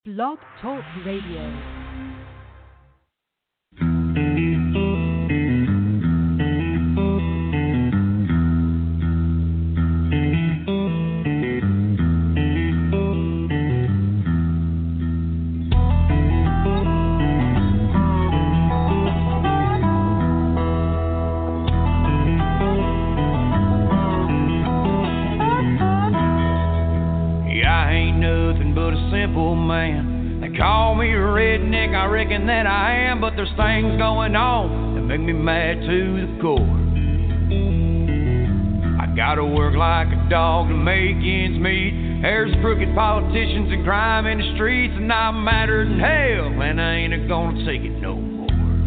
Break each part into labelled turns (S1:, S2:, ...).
S1: Blog Talk Radio.
S2: That I am, but there's things going on that make me mad to the core. I gotta work like a dog to make ends meet. There's crooked politicians and crime in the streets, and I'm madder than hell, and I ain't gonna take it no more.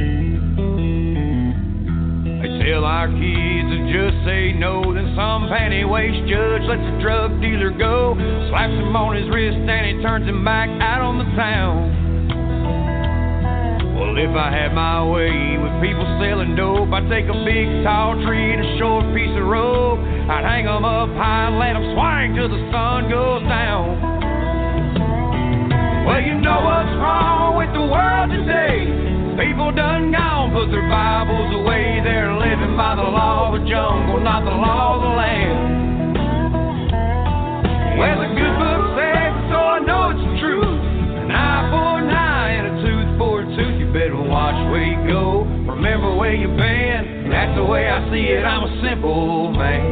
S2: They tell our kids to just say no, then some panty-waist judge lets a drug dealer go, slaps him on his wrist and he turns him back out on the town. Well, if I had my way with people selling dope, I'd take a big tall tree and a short piece of rope. I'd hang them up high and let them swing till the sun goes down. Well, you know what's wrong with the world today. People done gone, put their Bibles away. They're living by the law of the jungle, not the law of the land. Well, the good book says, so I know it's the truth. An eye for an eye and a tooth for a tooth. Better watch where you go, remember where you've been. That's the way I see it, I'm a simple man.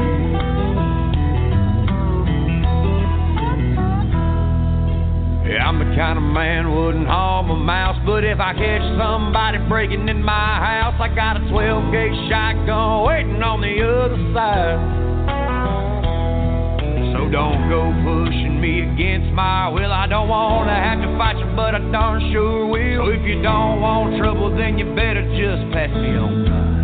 S2: Yeah, I'm the kind of man wouldn't harm a mouse, but if I catch somebody breaking in my house, I got a 12-gauge shotgun waiting on the other side. So don't go pushing me against my will. I don't want to have to fight you, but I darn sure will. So if you don't want trouble, then you better just pass me on by.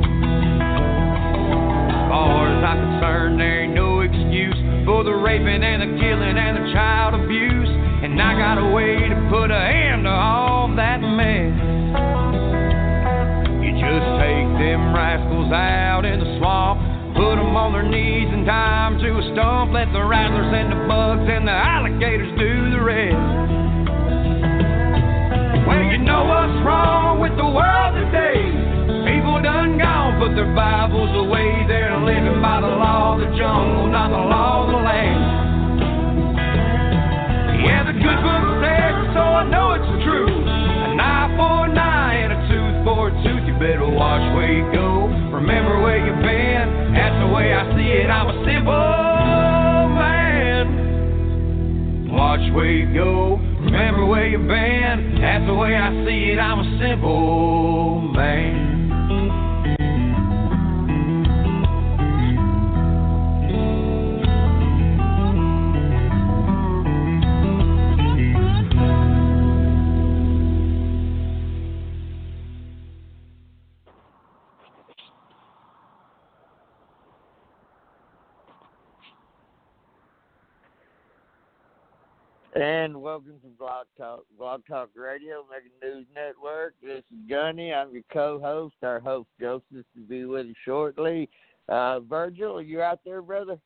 S2: As far as I'm concerned, there ain't no excuse for the raping and the killing and the child abuse. And I got a way to put a end to all that mess. You just take them rascals out in the swamp, put them on their knees and tie them to a stump. Let the rattlers and the bugs and the alligators do the rest. Well, you know what's wrong with the world today. People done gone, put their Bibles away. They're living by the law of the jungle, not the law of the land. Yeah, the good book says, so I know it's the truth. An eye for an eye and a tooth for a tooth. You better watch where you go, remember where you've been. That's the way I see it, I'm a simple man. Watch where you go, remember where you've been. That's the way I see it, I'm a simple man.
S3: And welcome to Blog Talk Radio, Mega News Network. This is Gunny. I'm your co-host. Our host, Joseph, will be with you shortly. Virgil, are you out there, brother?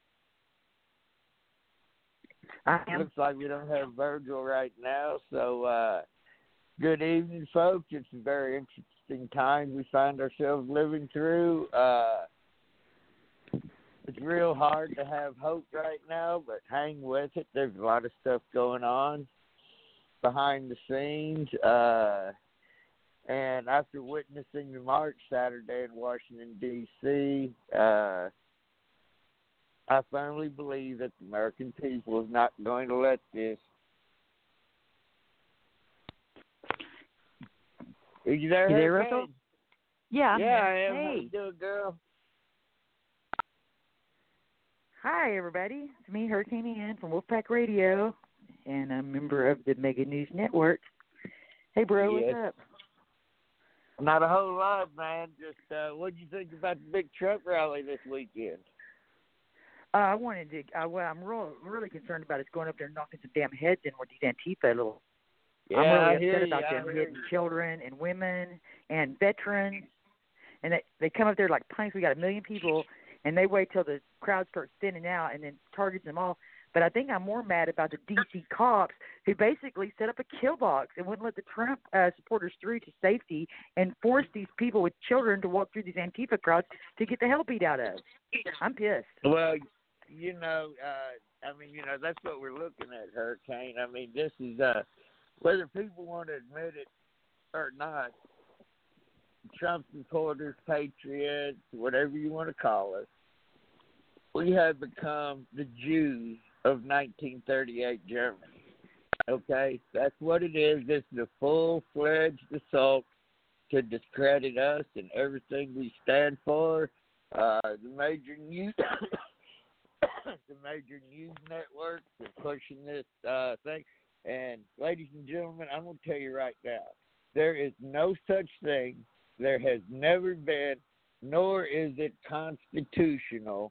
S4: I am.
S3: Looks like we don't have Virgil right now. So, good evening, folks. It's a very interesting time we find ourselves living through. It's real hard to have hope right now, but hang with it. There's a lot of stuff going on behind the scenes. And after witnessing the march Saturday in Washington, D.C., I firmly believe that the American people is not going to let this. Are you there,
S4: Russell? Yeah,
S3: I am.
S4: Hey.
S3: How you doing, girl?
S4: Hi, everybody. It's me, Hurricane Ian from Wolfpack Radio, and I'm a member of the Mega News Network. Hey, bro,
S3: Yes.
S4: what's up?
S3: Not a whole lot, man. Just what did you think about the big truck rally this weekend?
S4: I wanted to. What I'm really concerned about is going up there and knocking some damn heads in with these Antifa little.
S3: Yeah,
S4: I'm really upset about them hitting children and women and veterans, and they come up there like punks. We got 1 million people. And they wait till the crowd starts thinning out and then targets them all. But I think I'm more mad about the D.C. cops who basically set up a kill box and wouldn't let the Trump supporters through to safety and forced these people with children to walk through these Antifa crowds to get the hell beat out of. I'm pissed.
S3: Well, that's what we're looking at, Hurricane. I mean, this is, whether people want to admit it or not, Trump supporters, patriots, whatever you want to call us, we have become the Jews of 1938 Germany. Okay? That's what it is. This is a full-fledged assault to discredit us and everything we stand for. The major news networks are pushing this thing. And, ladies and gentlemen, I'm going to tell you right now, there is no such thing. There has never been, nor is it constitutional,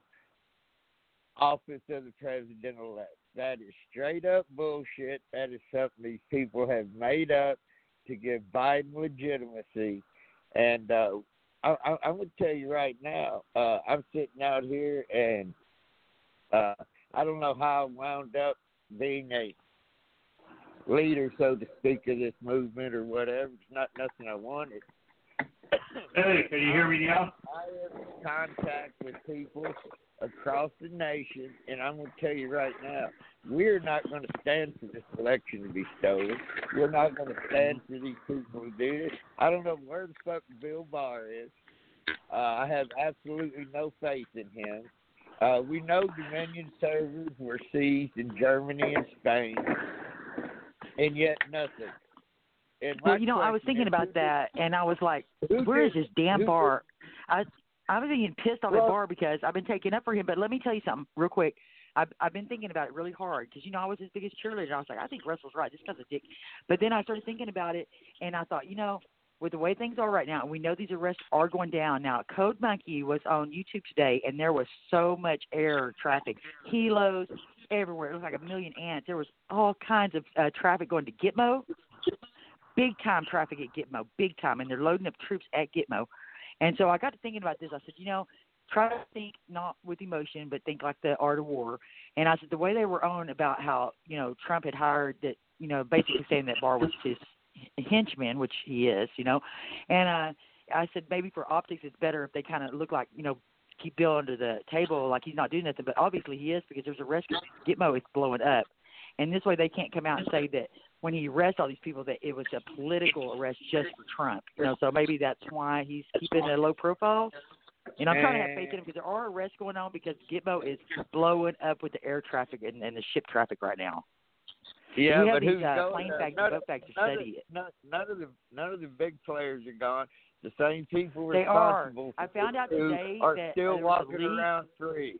S3: office of the president-elect. That is straight up bullshit. That is something these people have made up to give Biden legitimacy. And I'm going to tell you right now, I'm sitting out here and I don't know how I wound up being a leader, so to speak, of this movement or whatever. It's not nothing I wanted.
S5: Hey, can you hear me now?
S3: I am in contact with people across the nation, and I'm going to tell you right now, we're not going to stand for this election to be stolen. We're not going to stand for these people to do this. I don't know where the fuck Bill Barr is. I have absolutely no faith in him. We know Dominion servers were seized in Germany and Spain, and yet nothing.
S4: Well, I was thinking about that, and I was like, where is this damn Barr? I was being pissed off at Barr because I've been taking up for him. But let me tell you something real quick. I've been thinking about it really hard because, I was his biggest cheerleader. I was like, I think Russell's right. This guy's a dick. But then I started thinking about it, and I thought, with the way things are right now, and we know these arrests are going down. Now, Code Monkey was on YouTube today, and there was so much air traffic. Helos everywhere. It was like a million ants. There was all kinds of traffic going to Gitmo. Big-time traffic at Gitmo, big time, and they're loading up troops at Gitmo. And so I got to thinking about this. I said, try to think not with emotion, but think like the art of war. And I said, the way they were on about how, Trump had hired that, basically saying that Barr was his henchman, which he is, And I said, maybe for optics, it's better if they kind of look like, keep Bill under the table like he's not doing nothing. But obviously he is because there's a rescue. Gitmo is blowing up. And this way they can't come out and say that when he arrests all these people that it was a political arrest just for Trump. So maybe that's why he's keeping a low profile. And I'm trying to have faith in him because there are arrests going on because Gitmo is blowing up with the air traffic and the ship traffic right now.
S3: Yeah,
S4: we have
S3: but
S4: these,
S3: who's going?
S4: plane facts and boat facts to study it.
S3: None of the big players are gone. The same people
S4: they
S3: responsible
S4: are. I found out today
S3: are
S4: that
S3: still walking around free.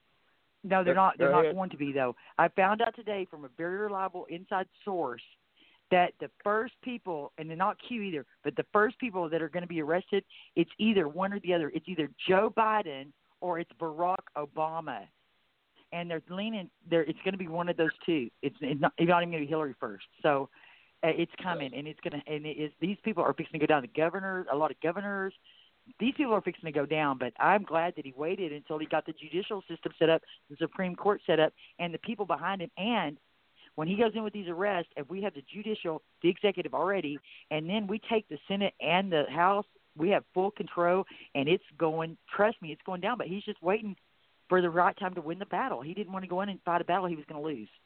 S4: No, they're not. They're not going to be, though. I found out today from a very reliable inside source that the first people, and they're not Q either, but the first people that are going to be arrested, it's either one or the other. It's either Joe Biden or it's Barack Obama. And they're leaning there. It's going to be one of those two. It's not even going to be Hillary first. So it's coming, and it's going to. And it is. These people are fixing to go down. The governors, a lot of governors. These people are fixing to go down, but I'm glad that he waited until he got the judicial system set up, the Supreme Court set up, and the people behind him. And when he goes in with these arrests, if we have the judicial, the executive already, and then we take the Senate and the House, we have full control, and it's going, trust me, it's going down. But he's just waiting for the right time to win the battle. He didn't want to go in and fight a battle he was going to lose.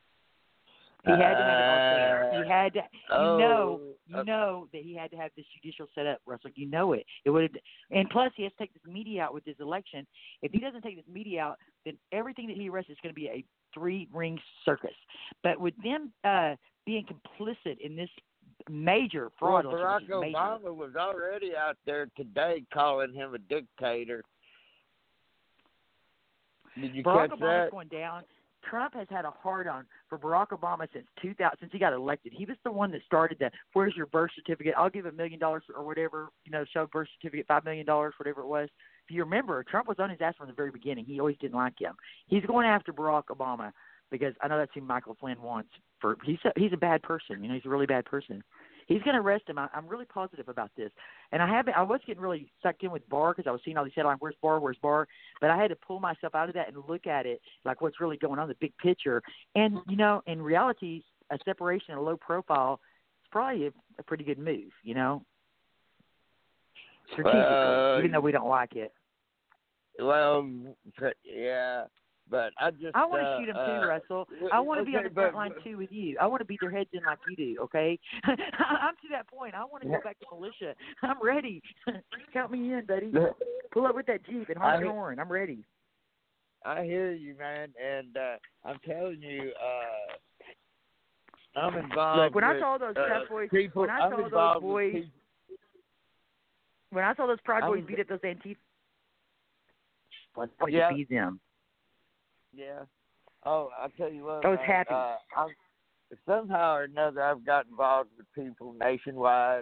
S4: He had to have it all fair. He had to, you know that he had to have this judicial set up, Russell. You know it. It would have, and plus he has to take this media out with his election. If he doesn't take this media out, then everything that he arrests is going to be a three-ring circus. But with them being complicit in this major fraud,
S3: Barack Obama was already out there today calling him a dictator. Did you
S4: Barack
S3: catch
S4: Obama's
S3: that?
S4: going down. Trump has had a hard-on for Barack Obama since he got elected. He was the one that started the, where's your birth certificate? I'll give $1 million or whatever, show birth certificate, $5 million, whatever it was. If you remember, Trump was on his ass from the very beginning. He always didn't like him. He's going after Barack Obama because I know that's who Michael Flynn wants. He's a bad person. He's a really bad person. He's going to arrest him. I'm really positive about this. And I was getting really sucked in with Barr because I was seeing all these headlines, where's Barr? But I had to pull myself out of that and look at it, like what's really going on, the big picture. And, in reality, a separation, a low profile, is probably a pretty good move, strategically, even though we don't like it.
S3: Well, yeah. But I
S4: want to shoot him too, Russell. I want to be on the front line too with you. I want to beat their heads in like you do, okay? I'm to that point. I want to go back to militia. I'm ready. Count me in, buddy. Pull up with that Jeep and honk your horn. I'm ready.
S3: I hear you, man, and I'm telling you, I'm involved.
S4: Look, when I saw those tough boys, when I saw those Proud Boys beat up those Antifa, let's beat them.
S3: Yeah. Oh, I'll tell you what.
S4: I was happy.
S3: Somehow or another, I've got involved with people nationwide,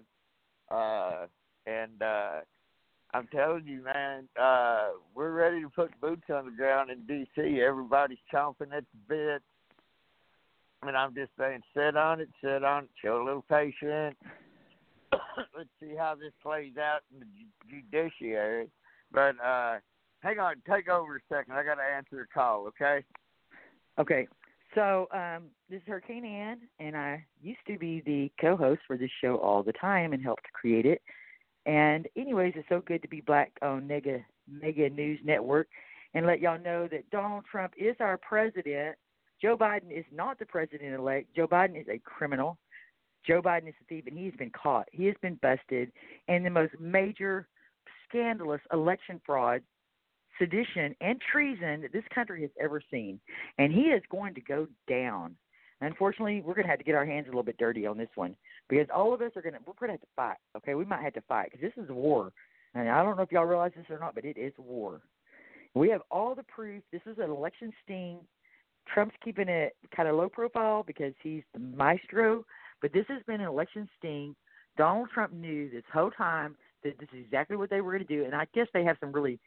S3: and I'm telling you, man, we're ready to put boots on the ground in D.C. Everybody's chomping at the bit. And I'm just saying, sit on it, show a little patience. Let's see how this plays out in the judiciary. But, hang on, take over a second. I got to answer a call, okay?
S4: Okay. So this is Hurricane Ann, and I used to be the co-host for this show all the time and helped create it. And anyways, it's so good to be black on Mega News Network and let y'all know that Donald Trump is our president. Joe Biden is not the president-elect. Joe Biden is a criminal. Joe Biden is a thief, and he's been caught. He has been busted in the most major, scandalous election fraud, sedition, and treason that this country has ever seen. And he is going to go down. Unfortunately, we're going to have to get our hands a little bit dirty on this one because all of us we're going to have to fight, okay? We might have to fight because this is a war. And I don't know if y'all realize this or not, but it is a war. We have all the proof. This is an election sting. Trump's keeping it kind of low profile because he's the maestro, but this has been an election sting. Donald Trump knew this whole time that this is exactly what they were going to do, and I guess they have some really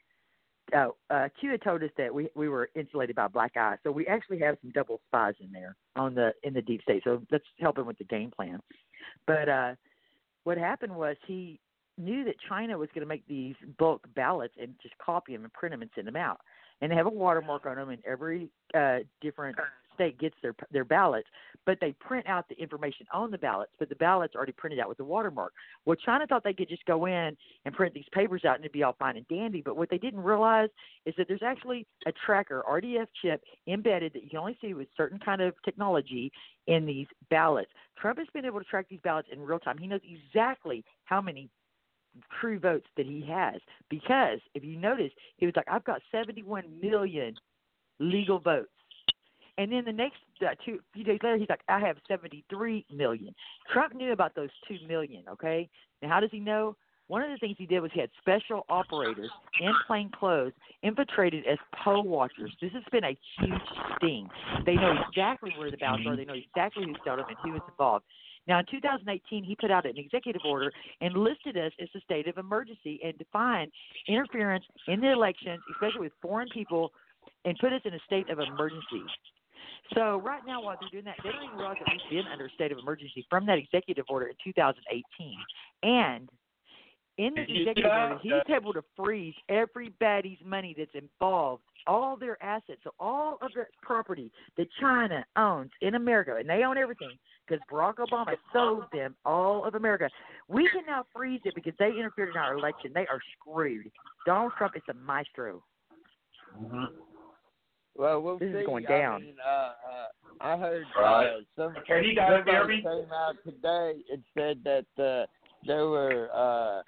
S4: Q had told us that we were insulated by black eyes, so we actually have some double spies in there in the deep state. So that's helping with the game plan. But what happened was he knew that China was going to make these bulk ballots and just copy them and print them and send them out, and they have a watermark on them, and every different state gets their ballots, but they print out the information on the ballots, but the ballots are already printed out with the watermark. Well, China thought they could just go in and print these papers out and it'd be all fine and dandy, but what they didn't realize is that there's actually a tracker, RDF chip, embedded that you can only see with certain kind of technology in these ballots. Trump has been able to track these ballots in real time. He knows exactly how many true votes that he has because, if you notice, he was like, I've got 71 million legal votes. And then the next few days later, he's like, I have 73 million. Trump knew about those 2 million, okay? Now, how does he know? One of the things he did was he had special operators in plain clothes infiltrated as poll watchers. This has been a huge sting. They know exactly where the ballots are. They know exactly who stole them and who was involved. Now, in 2018, he put out an executive order and listed us as a state of emergency and defined interference in the elections, especially with foreign people, and put us in a state of emergency. So right now, while they're doing that, they don't even realize that we've been under a state of emergency from that executive order in 2018. And in this executive order, he's able to freeze everybody's money that's involved, all their assets, so all of the property that China owns in America, and they own everything because Barack Obama sold them all of America. We can now freeze it because they interfered in our election. They are screwed. Donald Trump is a maestro.
S3: Mm-hmm. Well,
S4: this is going down.
S3: I mean, I heard somebody came out today and said that there were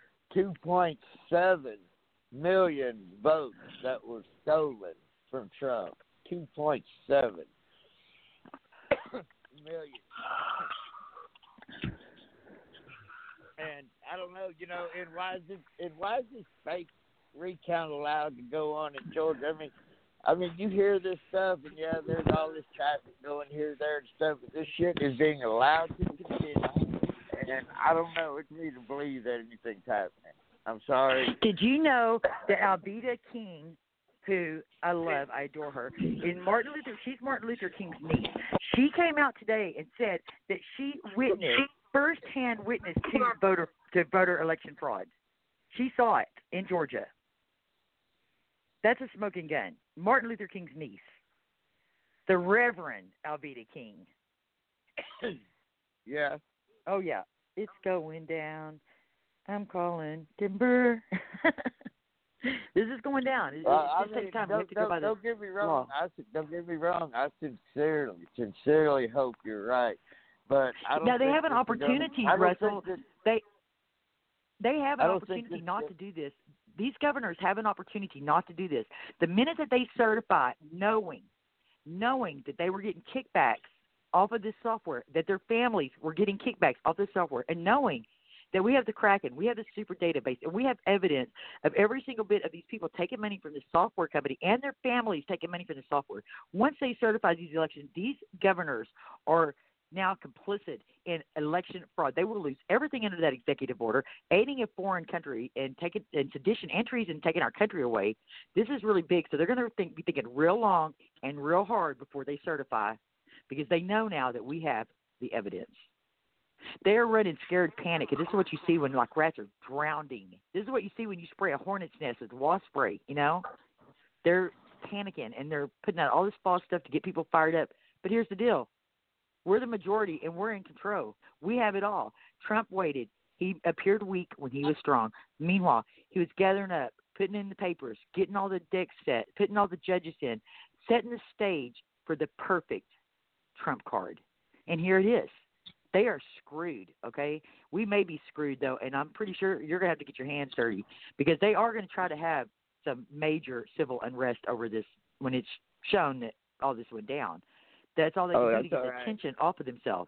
S3: 2.7 million votes that were stolen from Trump. 2.7 million. And I don't know, and why is this fake recount allowed to go on in Georgia? I mean, you hear this stuff, and yeah, there's all this traffic going here, there, and stuff, but this shit is being allowed to continue, and I don't know. It's me to believe that anything's happening. I'm sorry.
S4: Did you know that Alveda King, who I love, I adore her, she's Martin Luther King's niece. She came out today and said that she witnessed first-hand witness to voter election fraud. She saw it in Georgia. That's a smoking gun. Martin Luther King's niece, the Reverend Alveda King.
S3: Yeah.
S4: Oh, yeah. It's going down. I'm calling timber. This is going down. It takes time. We have to go by the
S3: don't get me wrong.
S4: law.
S3: Don't get me wrong. I sincerely hope you're right. But I don't.
S4: Now they
S3: think
S4: have an opportunity, Russell. They have an opportunity not to do this. These governors have an opportunity not to do this. The minute that they certify, knowing that they were getting kickbacks off of this software, that their families were getting kickbacks off this software, and knowing that we have the Kraken, we have the super database, and we have evidence of every single bit of these people taking money from the software company and their families taking money from the software. Once they certify these elections, these governors are now complicit in election fraud. They will lose everything under that executive order, aiding a foreign country and sedition and treason, taking our country away. This is really big, so they're going to be thinking real long and real hard before they certify, because they know now that we have the evidence. They're running scared panic, and this is what you see when like rats are drowning. This is what you see when you spray a hornet's nest with wasp spray. You know, they're panicking and they're putting out all this false stuff to get people fired up. But here's the deal: we're the majority, and we're in control. We have it all. Trump waited. He appeared weak when he was strong. Meanwhile, he was gathering up, putting in the papers, getting all the decks set, putting all the judges in, setting the stage for the perfect Trump card. And here it is. They are screwed, okay? We may be screwed, though, and I'm pretty sure you're going to have to get your hands dirty, because they are going to try to have some major civil unrest over this when it's shown that all this went down. That's all they can do to get the attention off of themselves.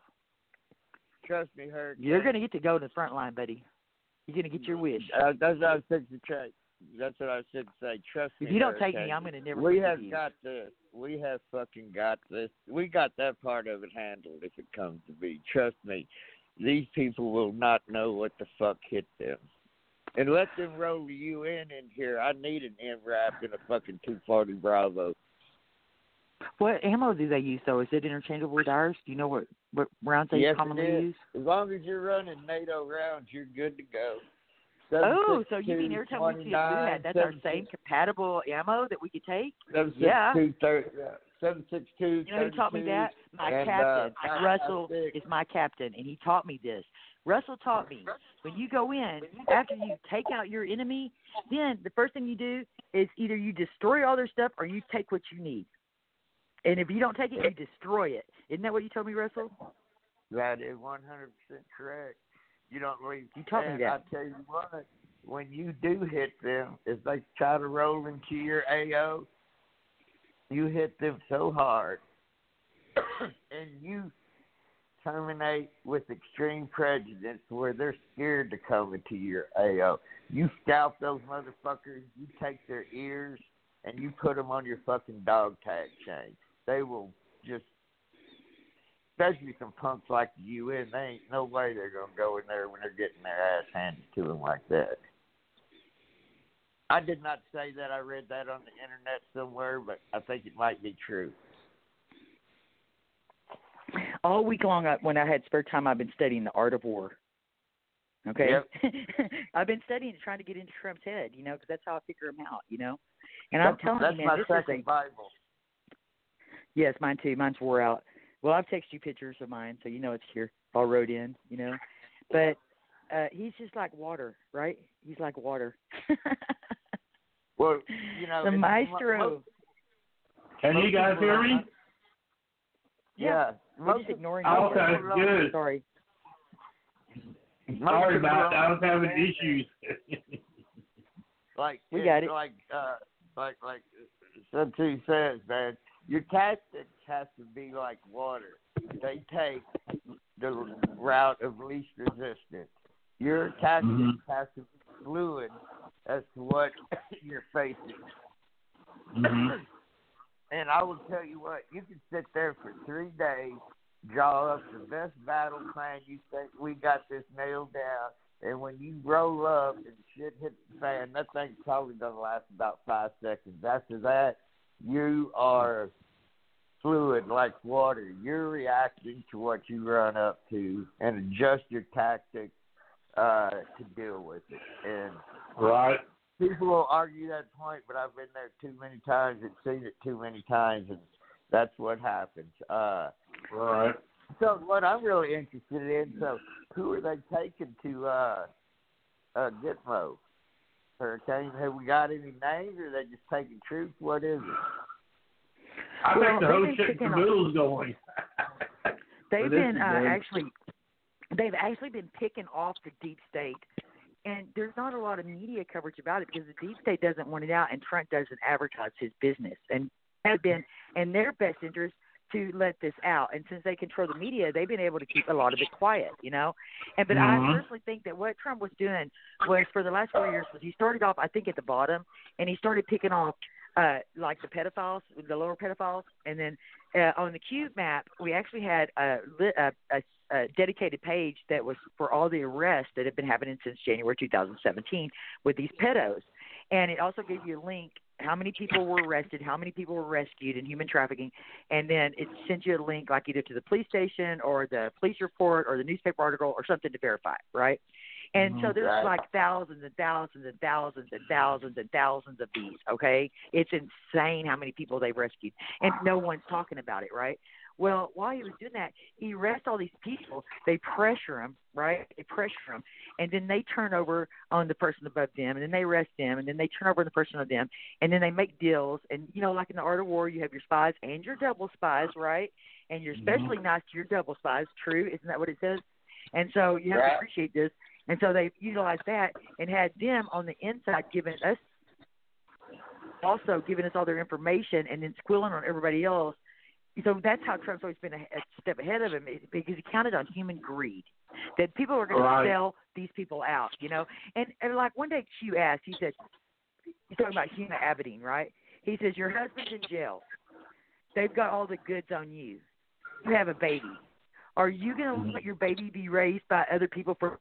S3: Trust me, Hurricane.
S4: You're going to get to go to the front line, buddy. You're going to get your wish.
S3: That's what I was thinking to say. That's what I was thinking to say. Trust me,
S4: if you don't
S3: Hurricane.
S4: take me, I'm going to never.
S3: We have got this. We have fucking got this. We got that part of it handled if it comes to be. Trust me. These people will not know what the fuck hit them. And let them roll the UN in here. I need an MRAP and a fucking 240 Bravo.
S4: What ammo do they use, though? Is it interchangeable with ours? Do you know what rounds they commonly use?
S3: As long as you're running NATO rounds, you're good to go.
S4: Oh, so you mean every time we see a Blue that's our same compatible ammo that we could take? Yeah.
S3: 7.62.
S4: You know who taught me that? My captain. Russell is my captain, and he taught me this. Russell taught me, when you go in, after you take out your enemy, then the first thing you do is either you destroy all their stuff or you take what you need. And if you don't take it, you destroy it. Isn't that what you told me, Russell?
S3: That is 100% correct. You don't leave.
S4: You taught me that.
S3: I tell you what, when you do hit them, if they try to roll into your AO, you hit them so hard, and you terminate with extreme prejudice where they're scared to come into your AO. You scalp those motherfuckers, you take their ears, and you put them on your fucking dog tag chain. They will just, especially some punks like the UN, they ain't no way they're going to go in there when they're getting their ass handed to them like that. I did not say that. I read that on the internet somewhere, but I think it might be true.
S4: All week long, when I had spare time, I've been studying the art of war. Okay?
S3: Yep.
S4: I've been studying, trying to get into Trump's head, because that's how I figure him out, And I'm telling you, man,
S3: this is my Bible.
S4: Yes, mine too. Mine's wore out. Well, I've texted you pictures of mine, so it's here, all wrote in, But he's just like water, right? He's like water.
S3: Well,
S4: the maestro.
S5: Can you guys hear me?
S3: Yeah.
S4: We're just ignoring
S5: okay, good.
S4: Sorry.
S5: Sorry about that. I was having issues.
S4: We got it.
S3: Like Sun Tzu says, man, your tactics has to be like water. They take the route of least resistance. Your tactics has to be fluid as to what you're facing.
S5: Mm-hmm.
S3: And I will tell you what, you can sit there for 3 days, draw up the best battle plan. You think we got this nailed down. And when you roll up and shit hits the fan, that thing's probably going to last about 5 seconds. After that, you are fluid like water. You're reacting to what you run up to and adjust your tactics to deal with it. And
S5: Right.
S3: people will argue that point, but I've been there too many times and seen it too many times, and that's what happens.
S5: Right.
S3: So what I'm really interested in, so who are they taking to Gitmo? Hurricane, have we got any names, or are they just taking troops? What is it?
S5: I think the whole
S4: they've
S5: shit
S4: been
S5: caboodle's going.
S4: They've
S5: This
S4: been
S5: is
S4: they've actually been picking off the deep state, and there's not a lot of media coverage about it because the deep state doesn't want it out, and Trump doesn't advertise his business, and has been in their best interest to let this out. And since they control the media, they've been able to keep a lot of it quiet, you know. And but I personally think that what Trump was doing was, for the last 4 years, was he started off, I think, at the bottom, and he started picking off like the pedophiles, the lower pedophiles, and then on the Cube map, we actually had a dedicated page that was for all the arrests that have been happening since January 2017 with these pedos. And it also gave you a link, how many people were arrested, how many people were rescued in human trafficking, and then it sends you a link like either to the police station or the police report or the newspaper article or something to verify, right? And so there's like thousands and thousands and thousands and thousands and thousands of these, okay? It's insane how many people they've rescued, and no one's talking about it, right? Well, while he was doing that, he arrests all these people. They pressure them, right? They pressure them, and then they turn over on the person above them, and then they arrest them, and then they turn over on the person above them, and then they make deals. And, you know, like in the art of war, you have your spies and your double spies, right? And you're especially nice to your double spies. True, isn't that what it says? And so you have to appreciate this. And so they utilized that and had them on the inside giving us all their information and then squealing on everybody else. So that's how Trump's always been a step ahead of him, because he counted on human greed, that people are going to sell these people out, you know. And like one day Q asked, he said, he's talking about Huma Abedin, right? He says, your husband's in jail. They've got all the goods on you. You have a baby. Are you going to let your baby be raised by other people for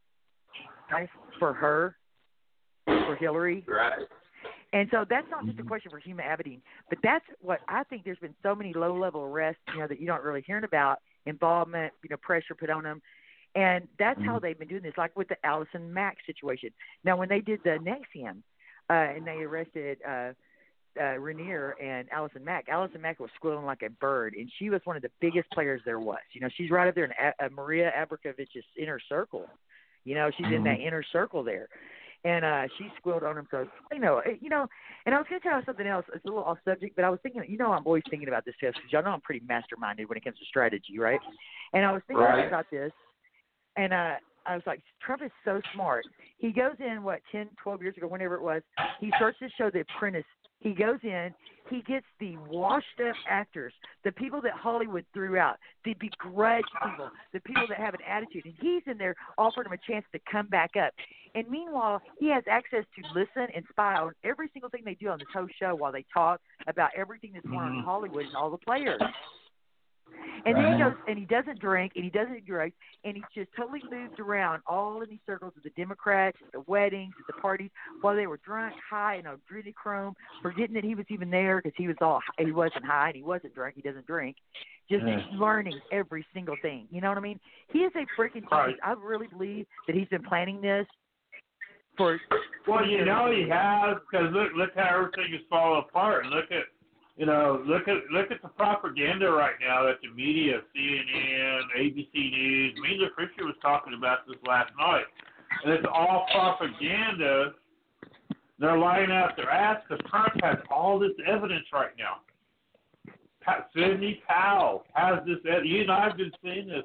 S4: her, for Hillary?
S3: Right.
S4: And so that's not just a question for Huma Abedin, but that's what I think. There's been so many low-level arrests, you know, that you don't really hear about, involvement, you know, pressure put on them. And that's how they've been doing this, like with the Allison Mack situation. Now, when they did the NXIVM and they arrested Rainier and Allison Mack was squealing like a bird, and she was one of the biggest players there was. You know, she's right up there in Maria Abramovich's inner circle. You know, she's in that inner circle there. And she squealed on him. So, and I was going to tell you something else. It's a little off subject, but I was thinking, you know, I'm always thinking about this stuff because y'all know I'm pretty masterminded when it comes to strategy, right? And I was thinking about this, and I was like, Trump is so smart. He goes in, 10, 12 years ago, whenever it was, he starts to show The Apprentice. He goes in, he gets the washed-up actors, the people that Hollywood threw out, the begrudged people, the people that have an attitude, and he's in there offering them a chance to come back up. And meanwhile, he has access to listen and spy on every single thing they do on this whole show while they talk about everything that's going on in Hollywood and all the players. And then he goes, and he doesn't drink, and he doesn't do drugs, and he's just totally moved around all in these circles of the Democrats, at the weddings, at the parties, while they were drunk, high, and adrenochrome, forgetting that he was even there because he wasn't high, and he wasn't drunk, he doesn't drink, just learning every single thing. You know what I mean? He is a freaking genius. I really believe that he's been planning this for.
S5: Well, you know he has, because look how everything is falling apart, and look at the propaganda right now that the media, CNN, ABC News, Mila Fisher was talking about this last night, and it's all propaganda. They're lying out their ass because Trump has all this evidence right now. Sidney Powell has this. You and I have been seeing this,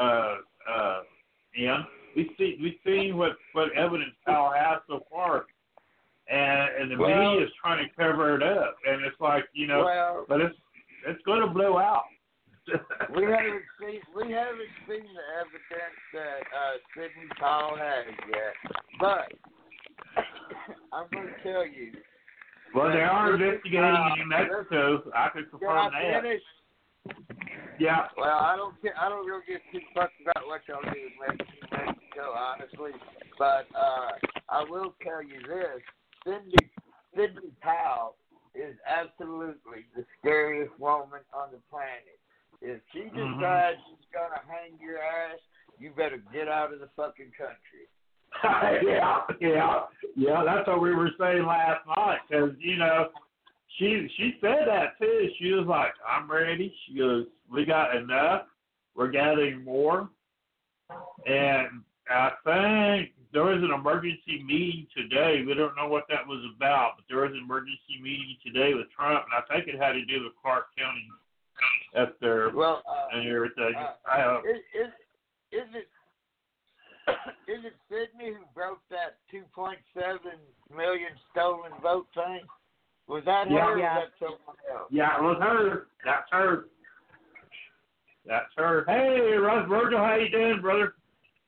S5: Ian. We've seen what evidence Powell has so far. And the media is trying to cover it up, and it's like, you know, but it's going to blow out.
S3: we haven't seen the evidence that Sidney Powell has yet, but I'm going to tell you.
S5: Well, they are investigating in New Mexico. I can confirm that. Yeah.
S3: Well, I don't really give two fucks about what y'all do in Mexico, honestly, but I will tell you this. Sidney Powell is absolutely the scariest woman on the planet. If she decides she's gonna hang your ass, you better get out of the fucking country.
S5: yeah. That's what we were saying last night. Because she said that too. She was like, "I'm ready." She goes, "We got enough. We're gathering more." And I think there was an emergency meeting today. We don't know what that was about, but there was an emergency meeting today with Trump, and I think it had to do with Clark County up there and everything.
S3: Is it Sydney who broke that 2.7 million stolen vote thing? Was that her or was that someone else?
S5: Yeah, it was her. That's her. That's her. Hey, Russ Virgil, how you doing, brother?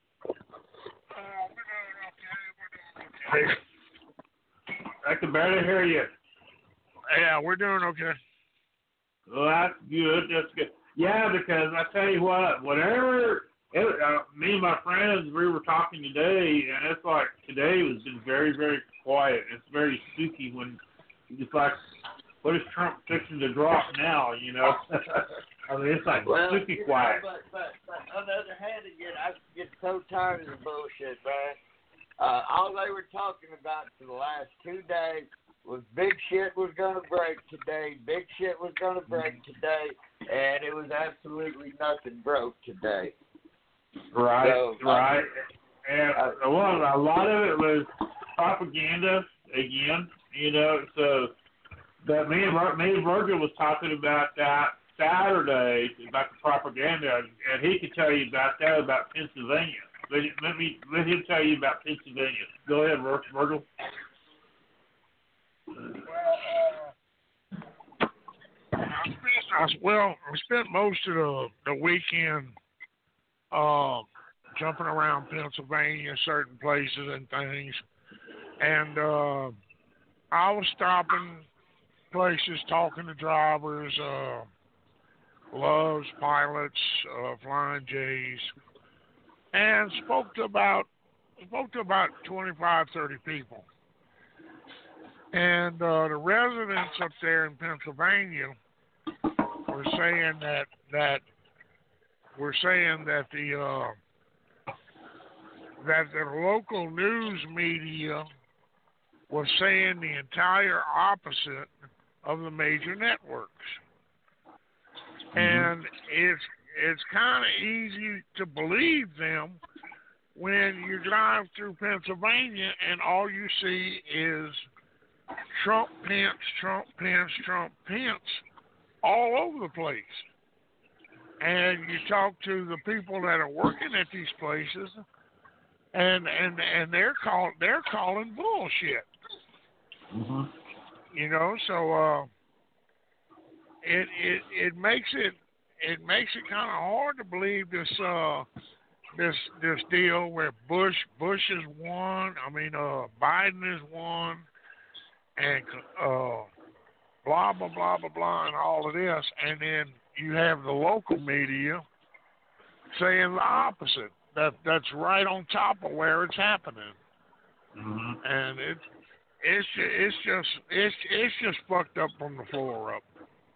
S6: Hey.
S5: I can barely hear you.
S6: Yeah, we're doing okay.
S5: Well, that's good. That's good. Yeah, because I tell you what, me and my friends, we were talking today, and it's like today has been very, very quiet. It's very spooky when it's like, what is Trump fixing to drop now, I mean, it's like spooky quiet.
S3: But on the other hand, again, I get so tired of the bullshit, man. All they were talking about for the last 2 days was big shit was going to break today, big shit was going to break today, and it was absolutely nothing broke today.
S5: Right,
S3: so,
S5: right. And a lot of it was propaganda again, so that me and Virgil was talking about that Saturday about the propaganda, and he could tell you about that about Pennsylvania. Let him tell you about Pennsylvania. Go ahead, Virgil.
S6: I spent most of the weekend jumping around Pennsylvania, certain places and things, and I was stopping places, talking to drivers, Loves, pilots, Flying J's, and spoke to about 25, 30 people. And the residents up there in Pennsylvania were saying that the local news media was saying the entire opposite of the major networks. And it's kind of easy to believe them when you drive through Pennsylvania and all you see is Trump, Pence, Trump, Pence, Trump, Pence all over the place. And you talk to the people that are working at these places, and they're calling bullshit. So it makes it kind of hard to believe this deal where Bush has won. I mean, Biden has won, and blah blah blah blah blah, and all of this, and then you have the local media saying the opposite. That's right on top of where it's happening, and it's just fucked up from the floor up.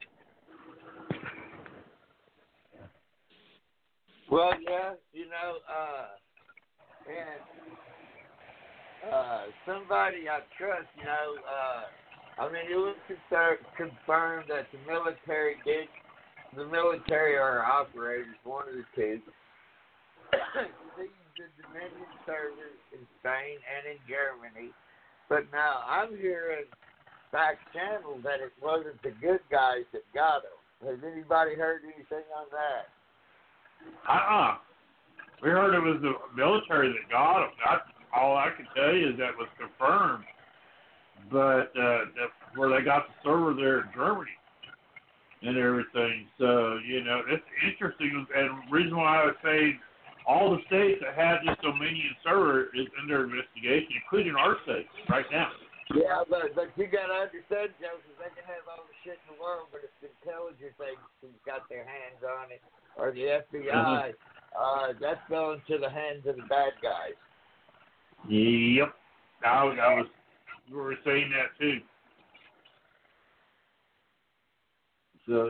S3: Well, yeah, and somebody I trust, it was confirmed that the military or operators, one of the two, seized the Dominion servers in Spain and in Germany. But now I'm hearing back channel that it wasn't the good guys that got them. Has anybody heard anything on that?
S5: We heard it was the military that got them. That's all I can tell you is that was confirmed. But where they got the server there in Germany and everything. So, it's interesting. And the reason why I would say all the states that had this Dominion server is under investigation, including our state right now.
S3: Yeah, but you got to understand, Joseph, they can have all the shit in the world, but if the intelligence agencies got their hands on it, or the FBI, that's going to the hands of the bad guys.
S5: Yep. We were saying that too. So,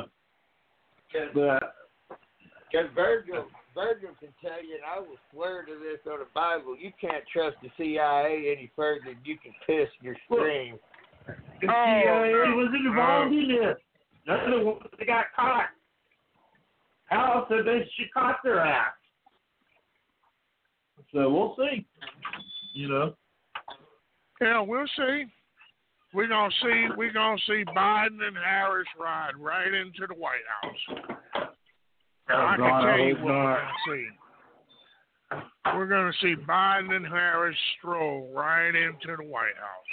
S5: but
S3: Because Virgil can tell you, and I will swear to this on the Bible, you can't trust the CIA any further than you can piss your stream.
S5: the CIA was involved in this. None of the ones that got caught. Al said she caught their ass. So we'll see.
S6: Yeah, we'll see. We're gonna see Biden and Harris ride right into the White House. I can tell you what we're gonna see. We're gonna see Biden and Harris stroll right into the White House.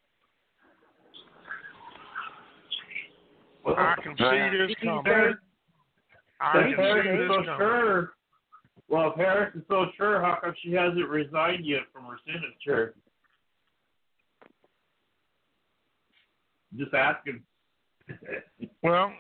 S5: Well,
S6: I can see this coming. I can see this coming.
S5: Sure. Well, if Harris is so sure, how come she hasn't resigned yet from her Senate chair? Just asking.
S6: Well,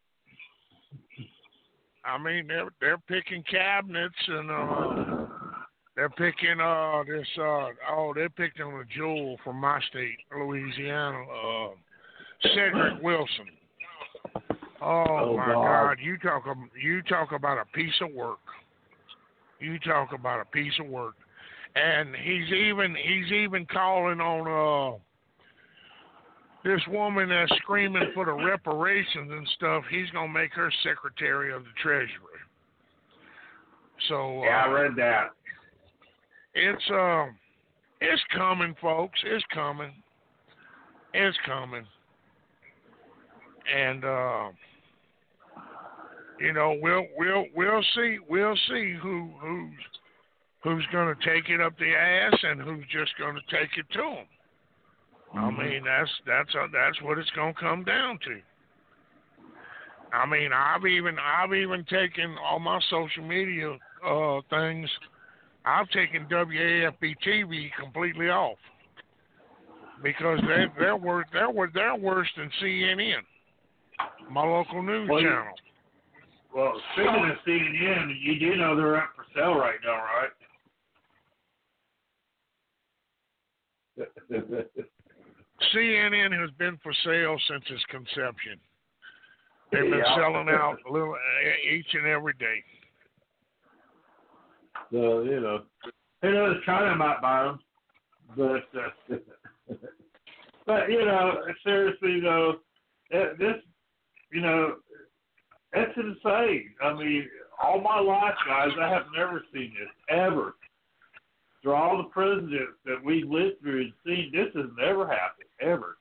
S6: I mean, they're picking cabinets and they're picking they're picking a jewel from my state, Louisiana, Cedric Wilson. Oh my God! You talk about a piece of work. You talk about a piece of work, and he's even calling on this woman that's screaming for the reparations and stuff. He's gonna make her Secretary of the Treasury. So
S5: yeah, I read that.
S6: It's coming, folks. It's coming. It's coming. And we'll see who's going to take it up the ass and who's just going to take it to them. I mean, that's what it's going to come down to. I mean, I've even taken all my social media things. I've taken WAFB TV completely off because they're worse than CNN, my local news channel.
S5: Well, speaking of CNN, you do know they're up for sale right now, right?
S6: CNN has been for sale since its conception. They've been selling out each and every day.
S5: So, China might buy them. But seriously, though, this, that's insane. I mean, all my life, guys, I have never seen this, ever. Through all the presidents that we've lived through and seen, this has never happened, ever.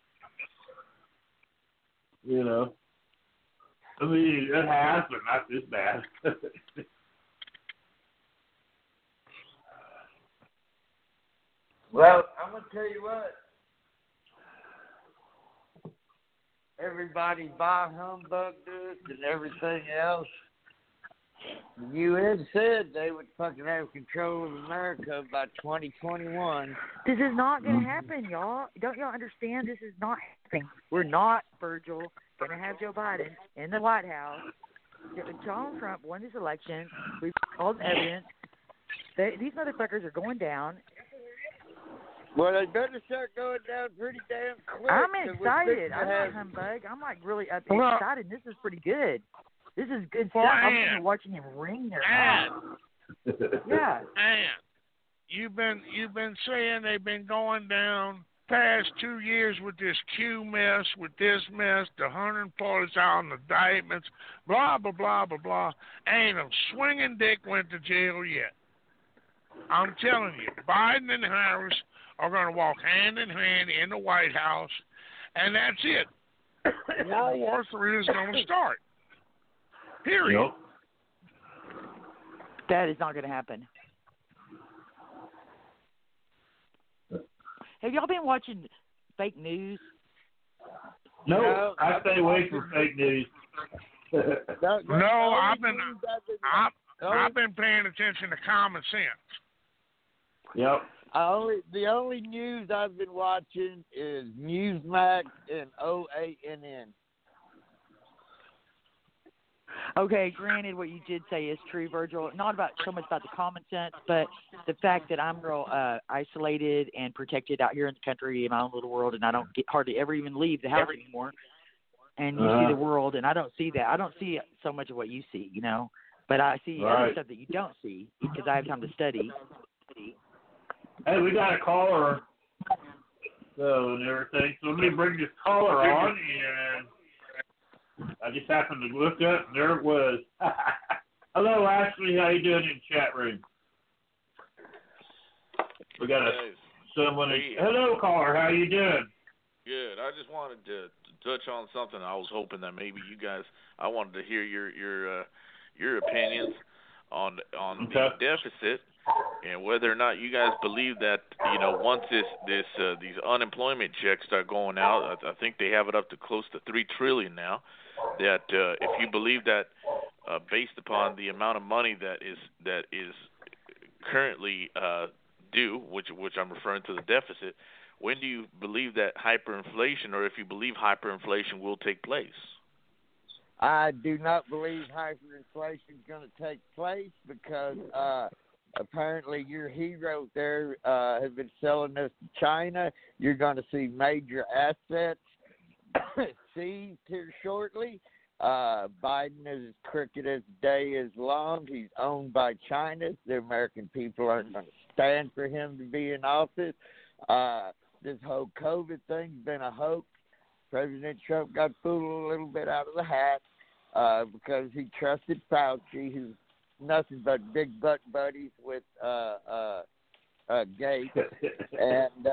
S5: I mean, it has, but not this bad.
S3: Well, I'm going to tell you what. Everybody bah humbug this and everything else. The UN said they would fucking have control of America by 2021.
S4: This is not going to happen, y'all. Don't y'all understand? This is not happening. We're not, Virgil, going to have Joe Biden in the White House. Donald Trump won this election. We've all the evidence. These motherfuckers are going down.
S3: Well, they better start going down pretty damn quick.
S4: I'm excited. I'm not humbug. I'm like really excited. This is pretty good. This is good stuff. I'm watching him wring their ass. Yeah.
S6: And you've been saying they've been going down past 2 years with this Q mess, with this mess, the 140,000 indictments, blah blah blah blah blah. Ain't a swinging dick went to jail yet. I'm telling you, Biden and Harris are going to walk hand in hand in the White House, and that's it. World War III is going to start. Period.
S5: Yep.
S4: That is not going to happen. Have y'all been watching fake news?
S5: No, I stay away from fake news.
S6: No, I've been paying attention to common sense.
S5: Yep.
S3: The only news I've been watching is Newsmax and OANN.
S4: Okay, granted, what you did say is true, Virgil. Not about so much about the common sense, but the fact that I'm real isolated and protected out here in the country in my own little world, and I don't hardly ever even leave the house anymore. and you see the world, and I don't see that. I don't see so much of what you see, but I see other stuff that you don't see because I have time to study.
S5: Hey, we got a caller, and everything. So let me bring this caller on, and I just happened to look up, and there it was. Hello, Ashley. How you doing in the chat room? We got someone. Hello, caller. How you doing?
S7: Good. I just wanted to touch on something. I was hoping that maybe you guys. I wanted to hear your opinions on the deficit and whether or not you guys believe that once these unemployment checks start going out. I think they have it up to close to $3 trillion now. That if you believe that based upon the amount of money that is currently due, which I'm referring to the deficit, when do you believe that hyperinflation, or if you believe hyperinflation, will take place?
S3: I do not believe hyperinflation is going to take place because apparently your heroes there have been selling us to China. You're going to see major assets seized here shortly. Biden is as crooked as the day is long. He's owned by China. The American people aren't going to stand for him to be in office. This whole COVID thing's been a hoax. President Trump got fooled a little bit out of the hat because he trusted Fauci, who's nothing but big butt buddies with Gates. And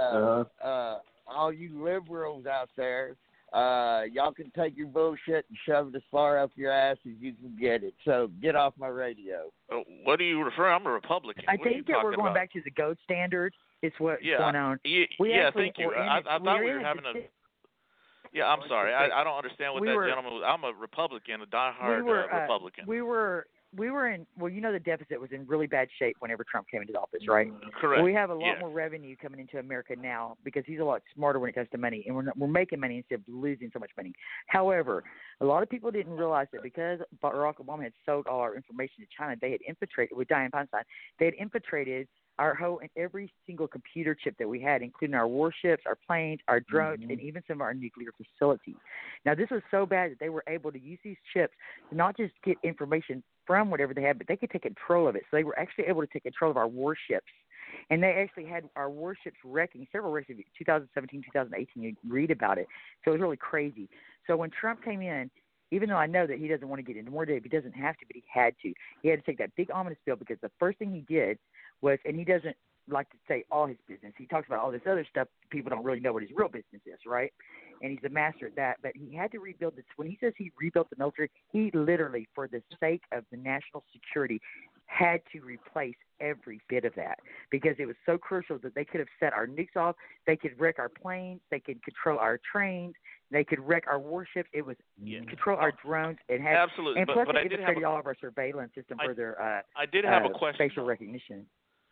S3: all you liberals out there, y'all can take your bullshit and shove it as far up your ass as you can get it. So get off my radio.
S7: What do you refer? I'm a Republican.
S4: I think that we're going back to the gold standard. It's what's going on.
S7: Thank you. I thought we were having a... Yeah, I'm sorry. I don't understand what that gentleman was. I'm a Republican, a diehard Republican.
S4: We were in, the deficit was in really bad shape whenever Trump came into office, right?
S7: Correct.
S4: Well, we have a lot more revenue coming into America now because he's a lot smarter when it comes to money, and we're making money instead of losing so much money. However, a lot of people didn't realize that because Barack Obama had sold all our information to China, they had infiltrated, with Dianne Feinstein, they had infiltrated our whole and every single computer chip that we had, including our warships, our planes, our drones, and even some of our nuclear facilities. Now, this was so bad that they were able to use these chips to not just get information from whatever they had, but they could take control of it. So they were actually able to take control of our warships. And they actually had our warships wrecking, several wrecks in 2017, 2018. You read about it. So it was really crazy. So when Trump came in, even though I know that he doesn't want to get into more data, he doesn't have to, but he had to. He had to take that big ominous bill because the first thing he did was, and he doesn't like to say all his business. He talks about all this other stuff. People don't really know what his real business is, right? And he's a master at that. But he had to rebuild this. When he says he rebuilt the military, he literally, for the sake of the national security, had to replace every bit of that because it was so crucial that they could have set our nukes off. They could wreck our planes. They could control our trains. They could wreck our warships. It was control our drones. It had
S7: absolutely.
S4: And plus,
S7: but
S4: they infiltrated all of our surveillance system for their
S7: I did have a question.
S4: Facial recognition.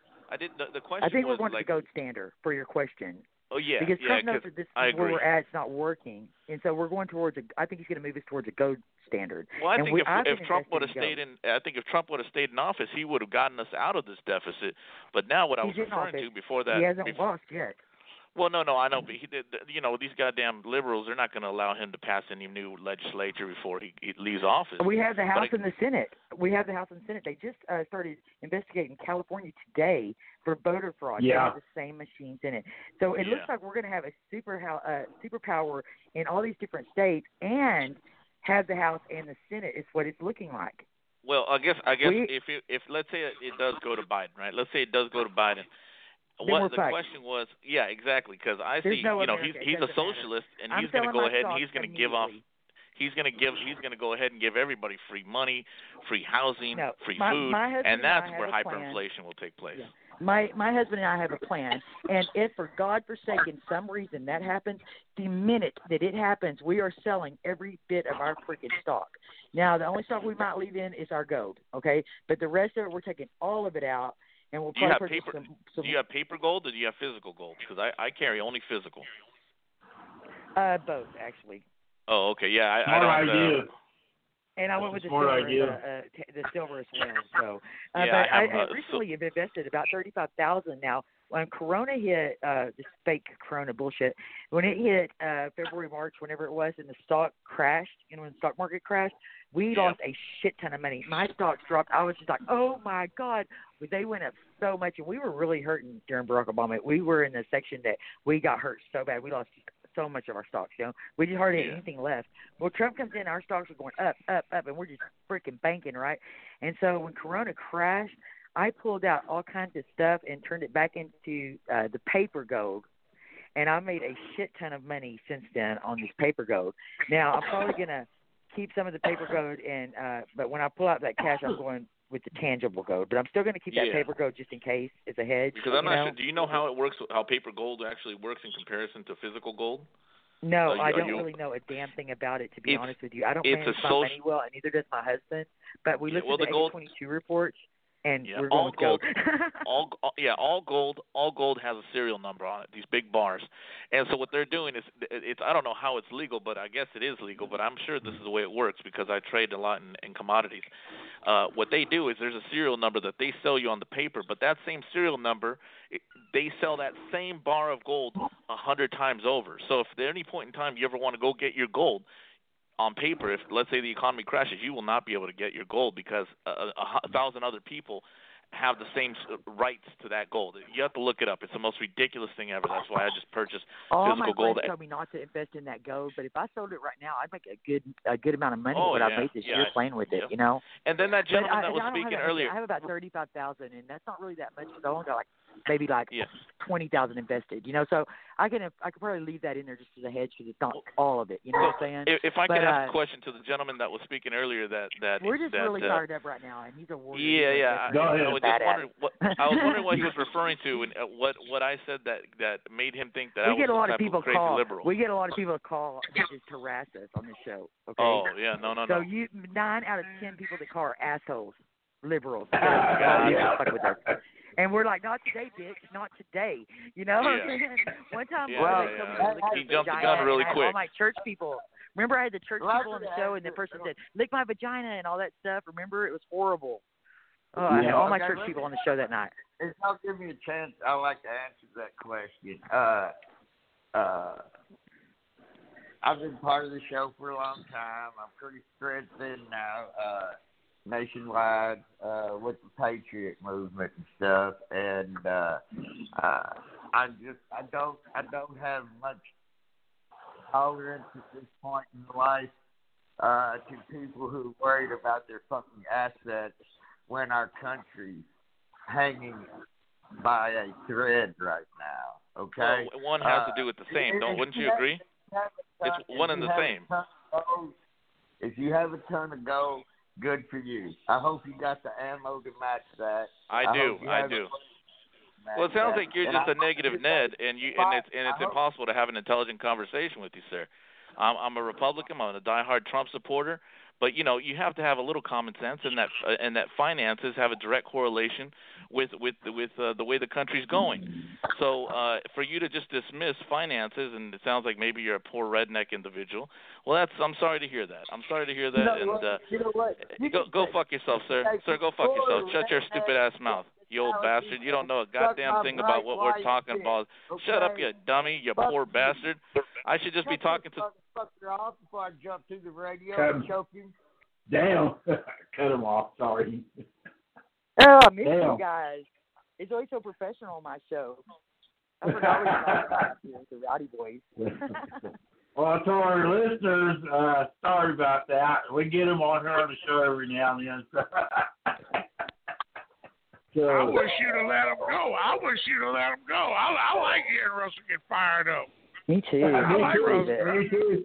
S7: The question
S4: I think
S7: was
S4: we're going
S7: like,
S4: to the gold standard for your question.
S7: Oh yeah,
S4: because Trump knows that this is where
S7: agree.
S4: we're at. It's not working, and so we're going towards I think he's going to move us towards a gold standard.
S7: Well, I think if Trump would have
S4: stayed
S7: in office, he would have gotten us out of this deficit. But now, what I was referring to before that,
S4: he hasn't lost yet.
S7: Well, no, I know, but these goddamn liberals, they're not going to allow him to pass any new legislature before he leaves office.
S4: We have the House and the Senate. They just started investigating California today for voter fraud.
S5: Yeah.
S4: They have the same machines in it. So it looks like we're going to have a superpower in all these different states and have the House and the Senate is what it's looking like.
S7: Well, I guess if let's say it does go to Biden, right? Let's say it does go to Biden. What the question was, exactly, because I see, he's a socialist, and he's going to go ahead and he's going to give off, he's going to go ahead and give everybody free money, free housing, free food, and that's where hyperinflation will take place.
S4: Yeah. My husband and I have a plan, and if for God forsaken some reason that happens, the minute that it happens, we are selling every bit of our freaking stock. Now, the only stock we might leave in is our gold, okay? But the rest of it, we're taking all of it out. And we'll
S7: do you have paper gold or do you have physical gold? Because I carry only physical.
S4: Both, actually.
S7: Oh, okay. Yeah, I don't.
S4: And I went with the silver as well. So,
S7: yeah,
S4: but
S7: I
S4: recently have invested about $35,000 now. When Corona hit, this fake Corona bullshit, when it hit February, March, whenever it was, and the stock crashed, when the stock market crashed, we lost a shit ton of money. My stocks dropped. I was just like, oh my God, they went up so much, and we were really hurting during Barack Obama. We were in the section that we got hurt so bad. We lost so much of our stocks, We just hardly had anything left. Well, Trump comes in, our stocks are going up, up, up, and we're just freaking banking, right? And so when Corona crashed, I pulled out all kinds of stuff and turned it back into the paper gold, and I made a shit ton of money since then on this paper gold. Now, I'm probably going to keep some of the paper gold, but when I pull out that cash, I'm going with the tangible gold. But I'm still going to keep that paper gold just in case it's a hedge.
S7: Because I'm not sure. Do you know how it works, how paper gold actually works in comparison to physical gold?
S4: No, I don't really know a damn thing about it, to be honest with you. I don't manage my money well, and neither does my husband. But we listen to the 22 reports, and we're going with gold.
S7: all gold has a serial number on it, these big bars. And so what they're doing is, I don't know how it's legal, but I guess it is legal, but I'm sure this is the way it works because I trade a lot in commodities. What they do is there's a serial number that they sell you on the paper, but that same serial number, they sell that same bar of gold 100 times over. So if at any point in time you ever want to go get your gold, on paper, if let's say the economy crashes, you will not be able to get your gold because 1,000 other people have the same rights to that gold. You have to look it up. It's the most ridiculous thing ever. That's why I just purchased
S4: all
S7: physical gold.
S4: All my friends told me not to invest in that gold, but if I sold it right now, I'd make a good amount of money. I've made this year playing with it,
S7: And then that gentleman that was speaking earlier.
S4: I have about 35,000, and that's not really that much. So I only got maybe 20,000 invested. So I could probably leave that in there just as a hedge because it's not all of it. You know what I'm saying?
S7: If I could ask a question to the gentleman that was speaking earlier, that
S4: we're just really fired up right now, and he's a warrior.
S7: Yeah.
S5: Go ahead.
S7: I was wondering what he was referring to, and what I said that made him think that I was some type of crazy liberal.
S4: We get a lot of people call just to harass us on this show. Okay?
S7: Oh yeah, no.
S4: So 9 out of 10 people that call are assholes, liberals. Fuck with us. And we're like, not today, bitch, not today. One time,
S7: he jumped the gun really quick.
S4: All my church people. Remember, I had the church people on the show, and the person said, "Lick my vagina" and all that stuff. Remember, it was horrible. I had all my church people on the show that night.
S3: If y'all give me a chance, I'd like to answer that question. I've been part of the show for a long time. I'm pretty spread thin now, nationwide, with the Patriot movement and stuff, and I don't have much tolerance at this point in life to people who are worried about their fucking assets when our country's hanging by a thread right now. Okay,
S7: well, one has to do with the same. Wouldn't you agree? It's one and the same.
S3: If you have a ton of gold, good for you. I hope you got the ammo to match that.
S7: I do. Well, it sounds like you're just a negative Ned, and it's impossible to have an intelligent conversation with you, sir. I'm a Republican. I'm a diehard Trump supporter, but you have to have a little common sense, and that finances have a direct correlation with the way the country's going. So for you to just dismiss finances, and it sounds like maybe you're a poor redneck individual. Well, I'm sorry to hear that. I'm sorry to hear that.
S3: You know what?
S7: Go fuck yourself, sir. Sir, go fuck yourself. Shut your stupid ass mouth, you old bastard. You don't know a goddamn thing about what we're talking about. Shut up, you dummy, you poor bastard. I should just be talking to.
S3: Off before I jump to the radio and choke him.
S5: Damn. Cut him off. Sorry.
S4: Oh, I miss you guys. It's always so professional on my show. I forgot we were talking about the Rowdy Boys.
S5: Well, to our listeners, sorry about that. We get them on here on the show every now and then. So,
S6: I wish you'd have let them go. I like hearing Russell get fired up.
S4: Me too.
S5: Me too.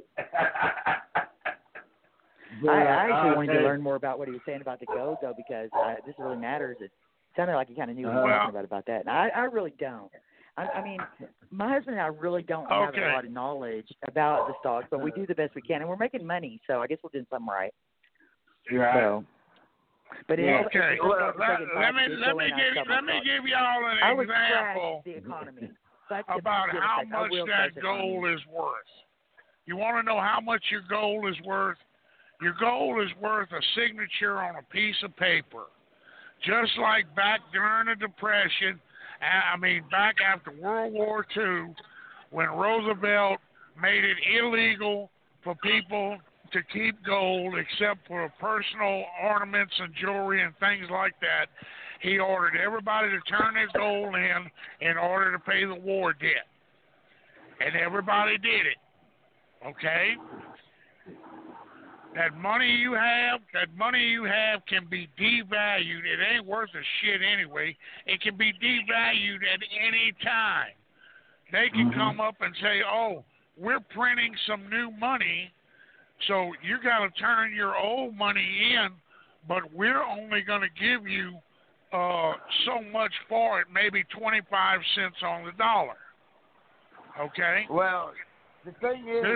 S4: I actually wanted to learn more about what he was saying about the gold, though, because this really matters. It sounded like he kind of knew what he was talking about that. And I really don't. I mean, my husband and I really don't have a lot of knowledge about the stocks, but we do the best we can, and we're making money, so I guess we're doing something right.
S5: Right.
S4: So, but
S6: let me give y'all an example
S4: the economy.
S6: About how much that gold is worth. You want to know how much your gold is worth? Your gold is worth a signature on a piece of paper. Just like back during the Depression, back after World War II, when Roosevelt made it illegal for people to keep gold except for personal ornaments and jewelry and things like that. He ordered everybody to turn their gold in order to pay the war debt. And everybody did it. Okay? That money you have can be devalued. It ain't worth a shit anyway. It can be devalued at any time. They can come up and say, oh, we're printing some new money, so you got to turn your old money in, but we're only going to give you so much for it, maybe 25 cents on the dollar. Okay?
S3: Well, the thing is,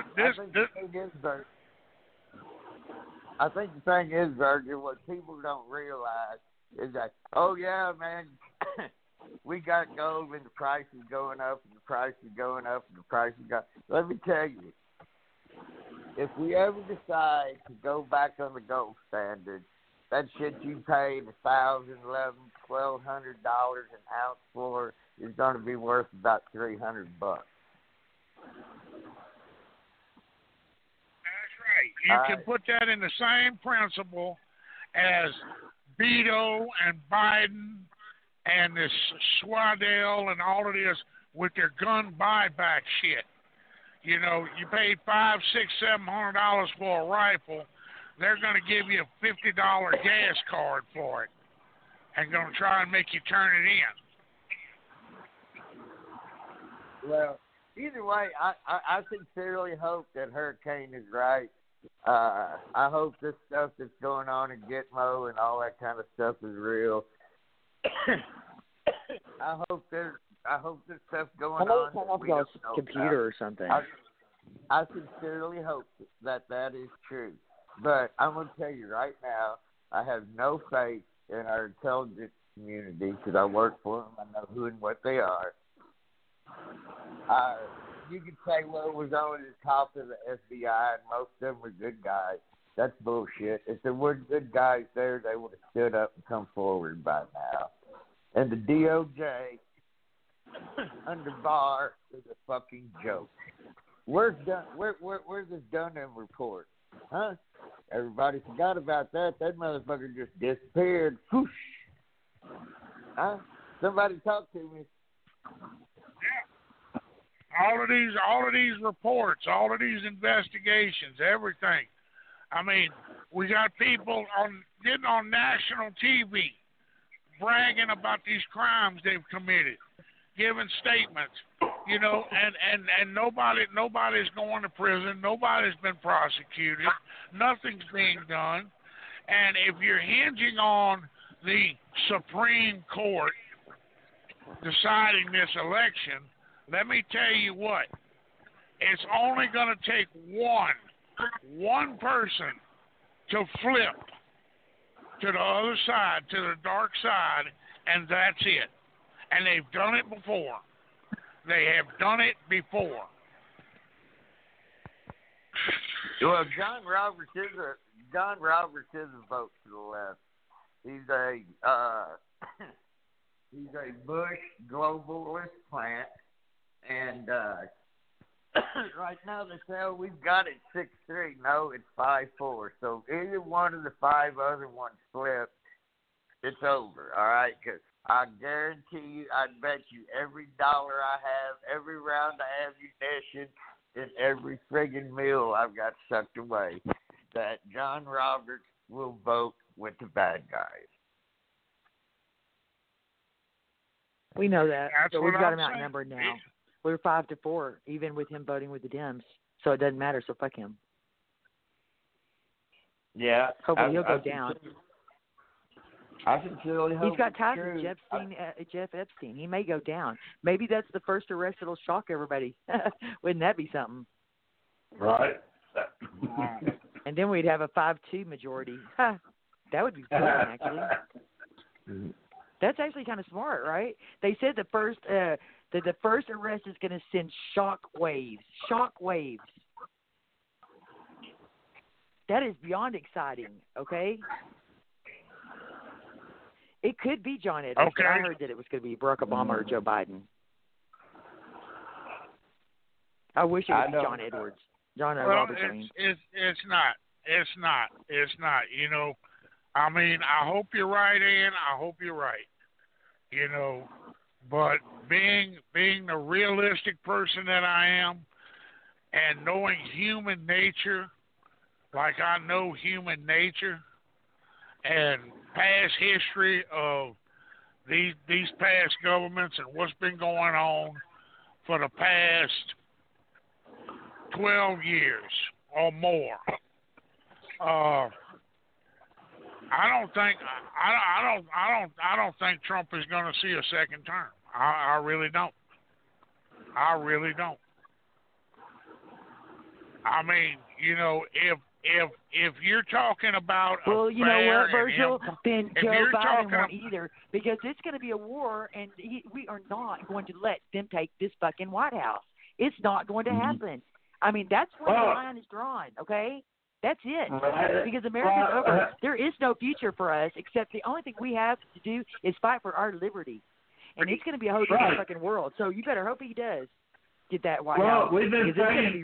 S3: I think the thing is, Virgil, what people don't realize is that, oh, yeah, man, we got gold and the price is going up and the price is going up and the price is going up. Let me tell you, if we ever decide to go back on the gold standard, that shit you paid $1,000, $1,200 an ounce for is going to be worth about $300. That's
S6: right. You can put that in the same principle as Beto and Biden and this Swaddell and all of this with their gun buyback shit. You know, you paid $500, $600, $700 for a rifle. They're going to give you a $50 gas card for it and going to try and make you turn it in.
S3: Well, either way, I sincerely hope that Hurricane is right. I hope this stuff that's going on in Gitmo and all that kind of stuff is real. I hope this stuff going on.
S4: Turn off y'all's computer or something.
S3: I sincerely hope that is true. But I'm going to tell you right now, I have no faith in our intelligence community because I work for them. I know who and what they are. You could say, well, it was only the top of the FBI and most of them were good guys. That's bullshit. If there were good guys there, they would have stood up and come forward by now. And the DOJ under Barr is a fucking joke. Where's this Dunham report? Huh? Everybody forgot about that. That motherfucker just disappeared. Whoosh. Huh? Somebody talk to me.
S6: Yeah. All of these reports, all of these investigations, everything. I mean, we got people getting on national TV bragging about these crimes they've committed, giving statements, you know, and nobody's going to prison, nobody's been prosecuted, nothing's being done. And if you're hinging on the Supreme Court deciding this election, let me tell you what, it's only going to take one person to flip to the other side, to the dark side, and that's it. And they've done it before. They have done it before.
S3: Well, John Roberts is a vote to the left. He's a Bush globalist plant, and right now they say, oh, we've got it 6-3. No, it's 5-4. So either one of the 5 other ones flips, it's over. All right, because I guarantee you, I'd bet you every dollar I have, every round of ammunition, and every friggin' meal I've got sucked away, that John Roberts will vote with the bad guys.
S4: We know that.
S6: That's
S4: so we've
S6: what
S4: got
S6: I'm
S4: him outnumbered
S6: saying.
S4: now. We're 5-4, even with him voting with the Dems. So it doesn't matter. So fuck him.
S3: Yeah.
S4: Hopefully he'll go down.
S3: I sincerely hope
S4: he's got ties
S3: with
S4: Jeff Epstein. He may go down. Maybe that's the first arrest that'll shock everybody. Wouldn't that be something?
S5: Right.
S4: And then we'd have a 5-2 majority. That would be fun, actually. That's actually kind of smart, right? They said the first arrest is going to send shock waves. Shock waves. That is beyond exciting, okay? It could be John Edwards, but I heard that it was going to be Barack Obama or Joe Biden. I wish it was John Edwards. Robert Green.
S6: It's not. It's not. You know, I mean, I hope you're right, Ann. I hope you're right. You know, but being the realistic person that I am, and knowing human nature, like I know human nature, and past history of these past governments and what's been going on for the past 12 years or more. I don't think Trump is going to see a second term. I really don't. I mean, you know, if you're talking about
S4: you know what, Virgil? Then Joe Biden won't
S6: either.
S4: either, because it's going to be a war, and we are not going to let them take this fucking White House. It's not going to happen. I mean, that's where the line is drawn, okay? That's it. Because America's over. There is no future for us, except the only thing we have to do is fight for our liberty. And it's going to be a whole different fucking world. So you better hope he does get that White House.
S5: We've been saying,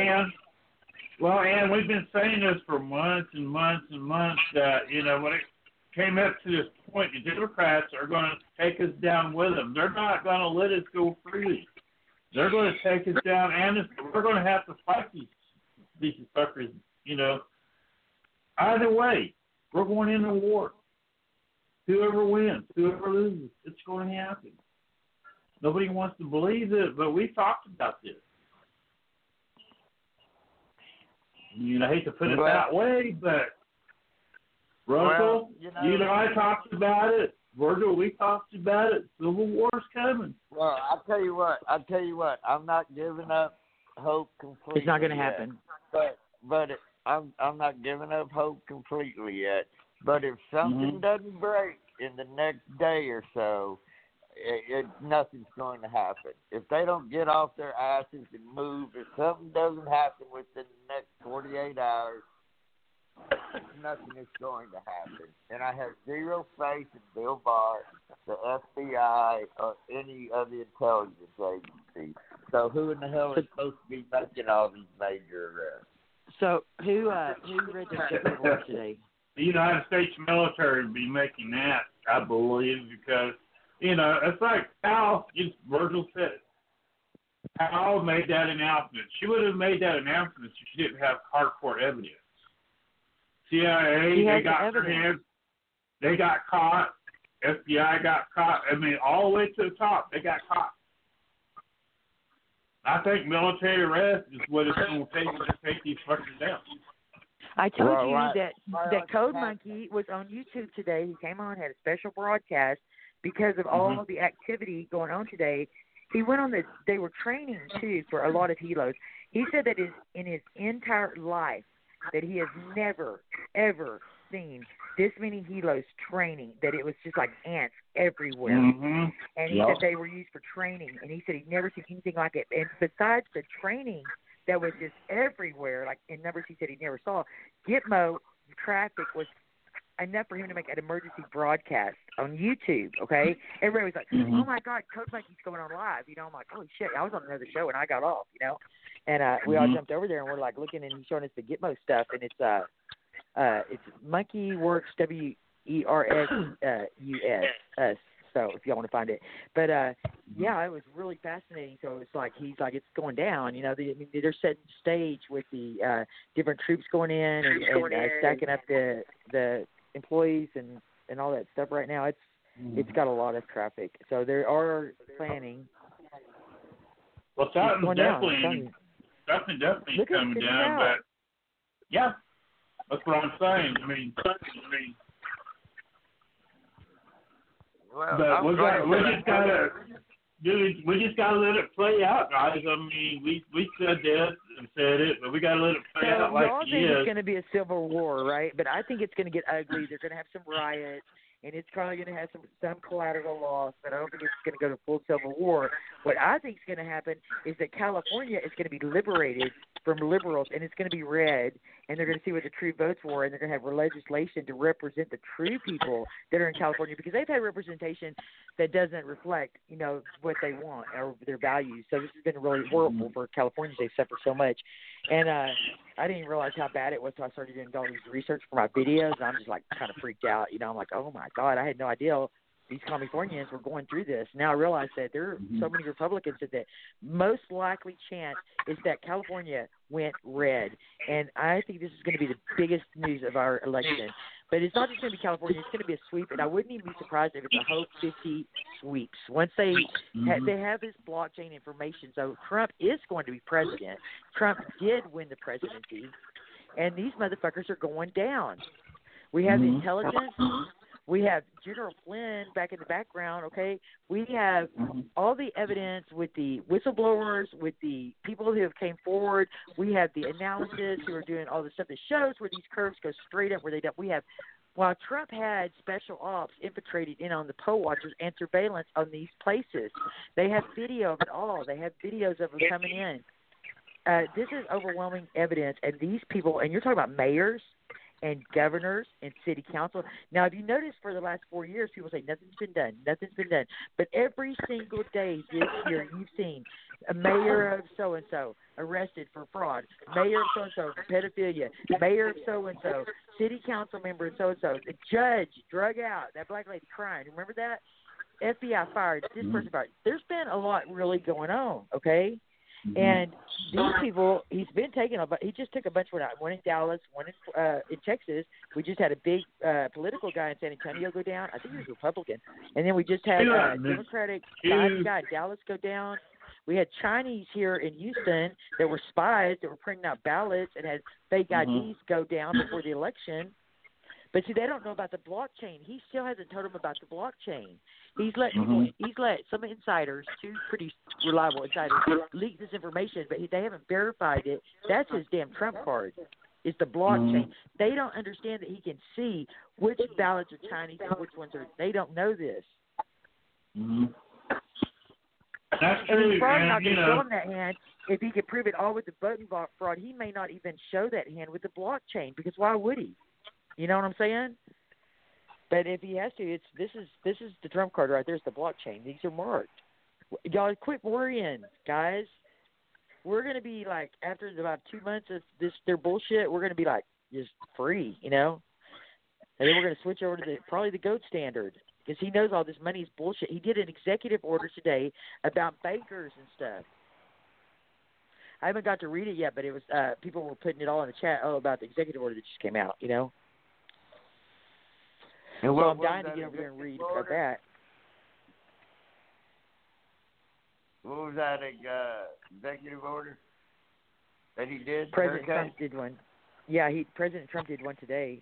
S5: Ann, we've been saying this for months and months and months that, you know, when it came up to this point, the Democrats are going to take us down with them. They're not going to let us go freely. They're going to take us down, and we're going to have to fight these fuckers, you know. Either way, we're going into war. Whoever wins, whoever loses, it's going to happen. Nobody wants to believe it, but we talked about this. You know, I hate to put it that way, but Russell, you know, I talked about it. Virgil, we talked about it. Civil War's coming.
S3: Well, I'll tell you what. I'm not giving up hope completely.
S4: It's not going to happen.
S3: But I'm not giving up hope completely yet. But if something doesn't break in the next day or so, nothing's going to happen. If they don't get off their asses and move, if something doesn't happen within the next 48 hours, nothing is going to happen. And I have zero faith in Bill Barr, the FBI, or any of the intelligence agencies. So who in the hell is supposed to be making all these major arrests?
S4: So who read the report today?
S5: The United States military would be making that, I believe, because, you know, it's like Virgil said it. Powell made that announcement. She would have made that announcement if she didn't have hardcore evidence. CIA, they got their hands. They got caught. FBI got caught. I mean, all the way to the top, they got caught. I think military arrest is what it's going to take to take these fuckers down.
S4: I told you that Code Monkey was on YouTube today. He came on, had a special broadcast because of all the activity going on today. He went on they were training, too, for a lot of helos. He said that in his entire life that he has never, ever seen this many helos training, that it was just like ants everywhere. And he said they were used for training. And he said he'd never seen anything like it. And besides the training that was just everywhere, like in numbers he said he never saw, Gitmo traffic was enough for him to make an emergency broadcast on YouTube, okay? Everybody was like, oh, my God, Code Monkey's going on live. You know, I'm like, holy shit, I was on another show and I got off, you know? And we all jumped over there and we're, like, looking and he's showing us the Gitmo stuff. And it's Monkey Works, WERSUS. So if y'all want to find it. But, yeah, it was really fascinating. So it's like he's like, it's going down. You know, they're setting stage with the different troops going in and stacking up the employees and all that stuff right now. It's got a lot of traffic. So they are planning.
S5: Well, something's definitely coming down. But, yeah, that's what I'm saying. I mean, but we just gotta let it play out, guys. I mean, we said this and said it, but we gotta let it play out like
S4: y'all think it's going to be a civil war, right? But I think it's going to get ugly. They're going to have some riots. and it's probably going to have some collateral loss, but I don't think it's going to go to full civil war. What I think is going to happen is that California is going to be liberated from liberals, and it's going to be red, and they're going to see what the true votes were, and they're going to have legislation to represent the true people that are in California, because they've had representation that doesn't reflect, what they want or their values. So this has been really horrible for Californians. They've suffered so much. And I didn't realize how bad it was until I started doing all these research for my videos. And I'm just like kind of freaked out. I'm like, oh my God, I had no idea these Californians were going through this. Now I realize that there are so many Republicans that most likely chance is that California went red. And I think this is going to be the biggest news of our election. But it's not just going to be California. It's going to be a sweep, and I wouldn't even be surprised if it's a whole 50 sweeps. Once they have this blockchain information, so Trump is going to be president. Trump did win the presidency, and these motherfuckers are going down. We have the intelligence. We have General Flynn back in the background, okay? We have all the evidence with the whistleblowers, with the people who have came forward. We have the analysis who are doing all the stuff that shows where these curves go straight up where they don't. We have, while Trump had special ops infiltrated in on the poll watchers and surveillance on these places, they have video of it all. They have videos of them coming in. This is overwhelming evidence, and these people, and you're talking about mayors and governors and city council. Now, if you notice, for the last 4 years, people say nothing's been done. But every single day this year, you've seen a mayor of so-and-so arrested for fraud, mayor of so-and-so for pedophilia, mayor of so-and-so, city council member of so-and-so, the judge drug out, that black lady crying. Remember that? FBI fired, this person fired. There's been a lot really going on, okay? And these people, he's been taking he just took a bunch of one in Dallas, one in Texas. We just had a big political guy in San Antonio go down. I think he was Republican. And then we just had a Democratic guy in Dallas go down. We had Chinese here in Houston that were spies that were printing out ballots and had fake IDs go down before the election. But see, they don't know about the blockchain. He still hasn't told them about the blockchain. He's let some insiders, two pretty reliable insiders, leak this information, but they haven't verified it. That's his damn trump card. It's the blockchain. They don't understand that he can see which ballots are Chinese and which ones are. They don't know this.
S5: That's
S4: and
S5: true.
S4: he's probably not going to show him that hand. If he could prove it all with the voting fraud, he may not even show that hand with the blockchain, because why would he? You know what I'm saying? But if he has to, this is the trump card right there. It's the blockchain. These are marked. Y'all quit worrying, guys. We're gonna be like, after about 2 months of their bullshit, we're gonna be like just free, And then we're gonna switch over to probably the gold standard, because he knows all this money is bullshit. He did an executive order today about bankers and stuff. I haven't got to read it yet, but it was people were putting it all in the chat. About the executive order that just came out, And so I'm dying to get over there and read about that.
S3: What was that executive order that he did?
S4: President Trump did one. Yeah, President Trump did one today.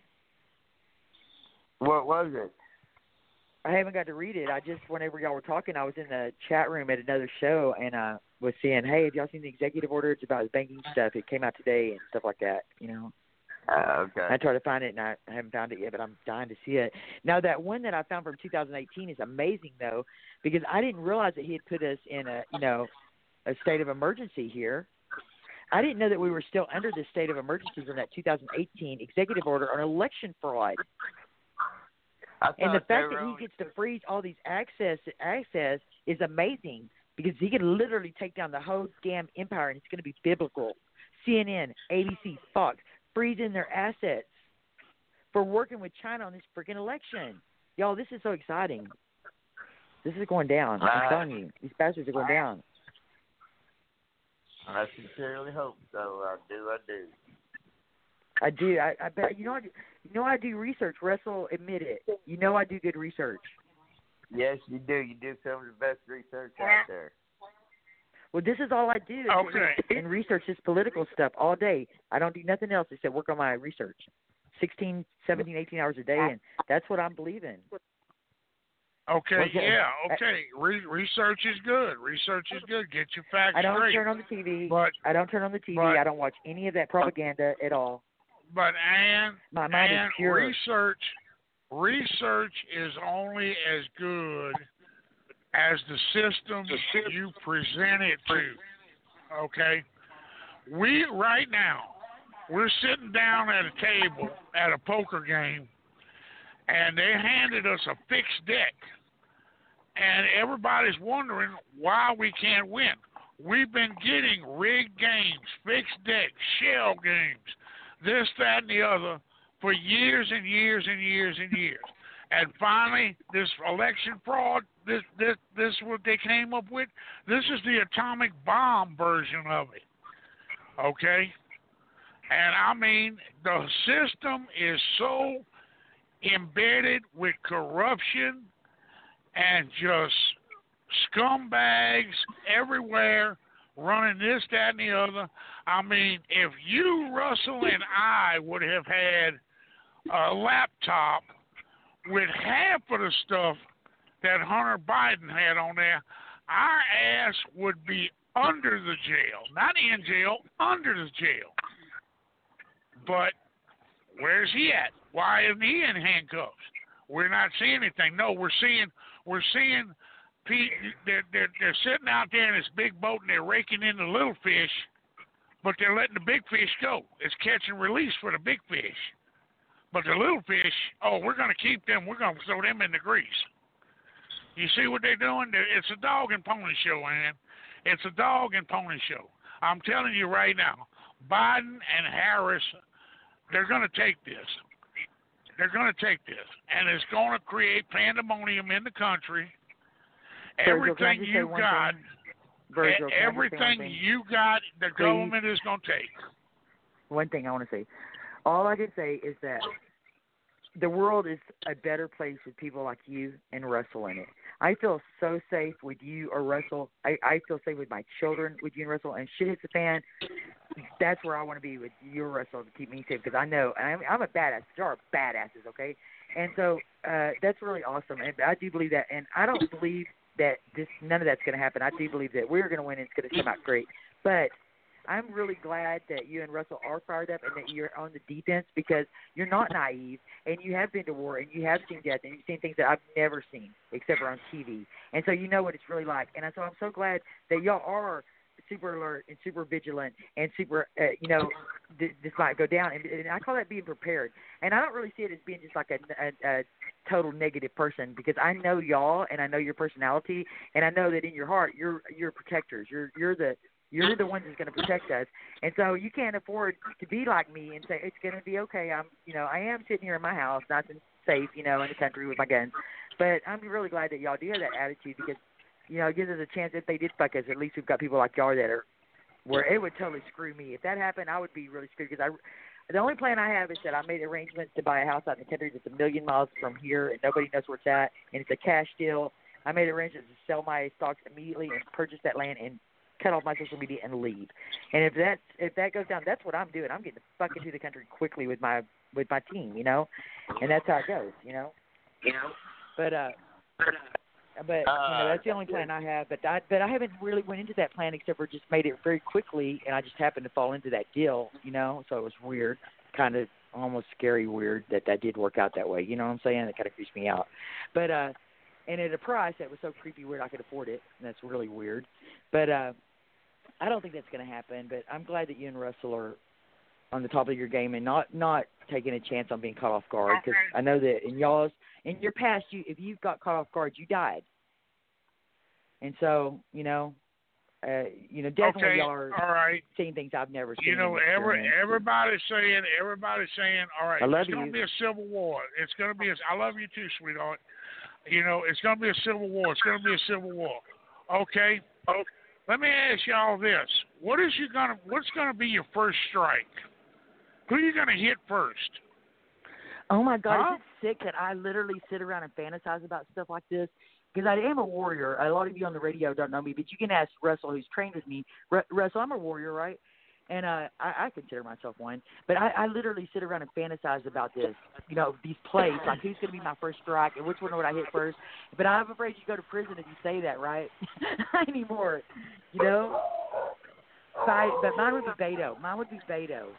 S3: What was it?
S4: I haven't got to read it. I just, whenever y'all were talking, I was in the chat room at another show and was saying, hey, have y'all seen the executive order? It's about banking stuff. It came out today and stuff like that,
S3: Okay.
S4: I tried to find it, and I haven't found it yet, but I'm dying to see it. Now, that one that I found from 2018 is amazing, though, because I didn't realize that he had put us in a state of emergency here. I didn't know that we were still under this state of emergency from that 2018 executive order on election fraud. And the fact that he gets to freeze all these access is amazing, because he can literally take down the whole damn empire, and it's going to be biblical. CNN, ABC, Fox, freezing their assets for working with China on this freaking election. Y'all, this is so exciting. This is going down. I'm telling you, these bastards are going down.
S3: I sincerely hope so. I do.
S4: I do. I bet. I do research. Russell, admit it. I do good research.
S3: Yes, you do. You do some of the best research out there.
S4: Well, this is all I do.
S6: Okay.
S4: And research this political stuff all day. I don't do nothing else except work on my research. 16, 17, 18 hours a day, and that's what I'm believing.
S6: Okay, yeah, okay. Research is good. Research is good. Get your facts straight.
S4: I don't turn on the TV. I don't watch any of that propaganda at all.
S6: But
S4: my mind is pure.
S6: research is only as good as the system you present it to. Okay? Right now, we're sitting down at a table at a poker game, and they handed us a fixed deck. And everybody's wondering why we can't win. We've been getting rigged games, fixed decks, shell games, this, that, and the other for years and years and years and years. And finally, this election fraud, this what they came up with. This is the atomic bomb version of it. Okay? And I mean, the system is so embedded with corruption and just scumbags everywhere running this, that, and the other. I mean, if you, Russell, and I would have had a laptop with half of the stuff that Hunter Biden had on there, our ass would be under the jail. Not in jail, under the jail. But where's he at? Why isn't he in handcuffs? We're not seeing anything. No, we're seeing Pete. They're sitting out there in this big boat and they're raking in the little fish, but they're letting the big fish go. It's catch and release for the big fish. But the little fish, we're going to keep them. We're going to throw them in the grease. You see what they're doing? It's a dog and pony show, man. It's a dog and pony show. I'm telling you right now, Biden and Harris, they're going to take this. They're going to take this, and it's going to create pandemonium in the country. Everything you got, everything you got, the government is going to take.
S4: One thing I want to say. All I can say is that the world is a better place with people like you and Russell in it. I feel so safe with you or Russell. I feel safe with my children, with you and Russell. And shit hits the fan, that's where I want to be with you or Russell to keep me safe. Because I know I'm a badass. Y'all are badasses, okay? And so that's really awesome. And I do believe that. And I don't believe that none of that's going to happen. I do believe that we're going to win and it's going to come out great. But I'm really glad that you and Russell are fired up and that you're on the defense because you're not naive and you have been to war and you have seen death and you've seen things that I've never seen except for on TV. And so you know what it's really like. And so I'm so glad that y'all are super alert and super vigilant and super, this might go down. And I call that being prepared. And I don't really see it as being just like a total negative person because I know y'all and I know your personality and I know that in your heart you're protectors. You're the ones that's going to protect us. And so you can't afford to be like me and say, it's going to be okay. I am sitting here in my house, nice and safe, in the country with my guns. But I'm really glad that y'all do have that attitude because, it gives us a chance if they did fuck us. At least we've got people like y'all that are where it would totally screw me. If that happened, I would be really screwed because the only plan I have is that I made arrangements to buy a house out in the country that's 1 million miles from here and nobody knows where it's at, and it's a cash deal. I made arrangements to sell my stocks immediately and purchase that land and cut off my social media and leave. And if that goes down, that's what I'm doing. I'm getting the fuck into the country quickly with my team, and that's how it goes, But that's the only plan I have. But I haven't really went into that plan except for just made it very quickly, and I just happened to fall into that deal, So it was weird, kind of almost scary weird that did work out that way. You know what I'm saying? It kind of creeps me out. But and at a price that was so creepy weird I could afford it, and that's really weird. But I don't think that's going to happen. But I'm glad that you and Russell are on the top of your game and not taking a chance on being caught off guard because I know that in your past, if you got caught off guard, you died. And so, definitely y'all are seeing things I've never seen.
S6: Everybody's saying, all right,
S4: it's
S6: going to be a civil war. It's going to be I love you too, sweetheart. It's going to be a civil war. It's going to be a civil war. Okay. Let me ask y'all this. What's going to be your first strike? Who are you going to hit first?
S4: Oh, my God. Is it sick that I literally sit around and fantasize about stuff like this? Because I am a warrior. A lot of you on the radio don't know me, but you can ask Russell, who's trained with me. Russell, I'm a warrior, right? And I consider myself one. But I literally sit around and fantasize about this, these plays, like who's going to be my first strike and which one would I hit first. But I'm afraid you go to prison if you say that, right? Not anymore, But mine would be Beto.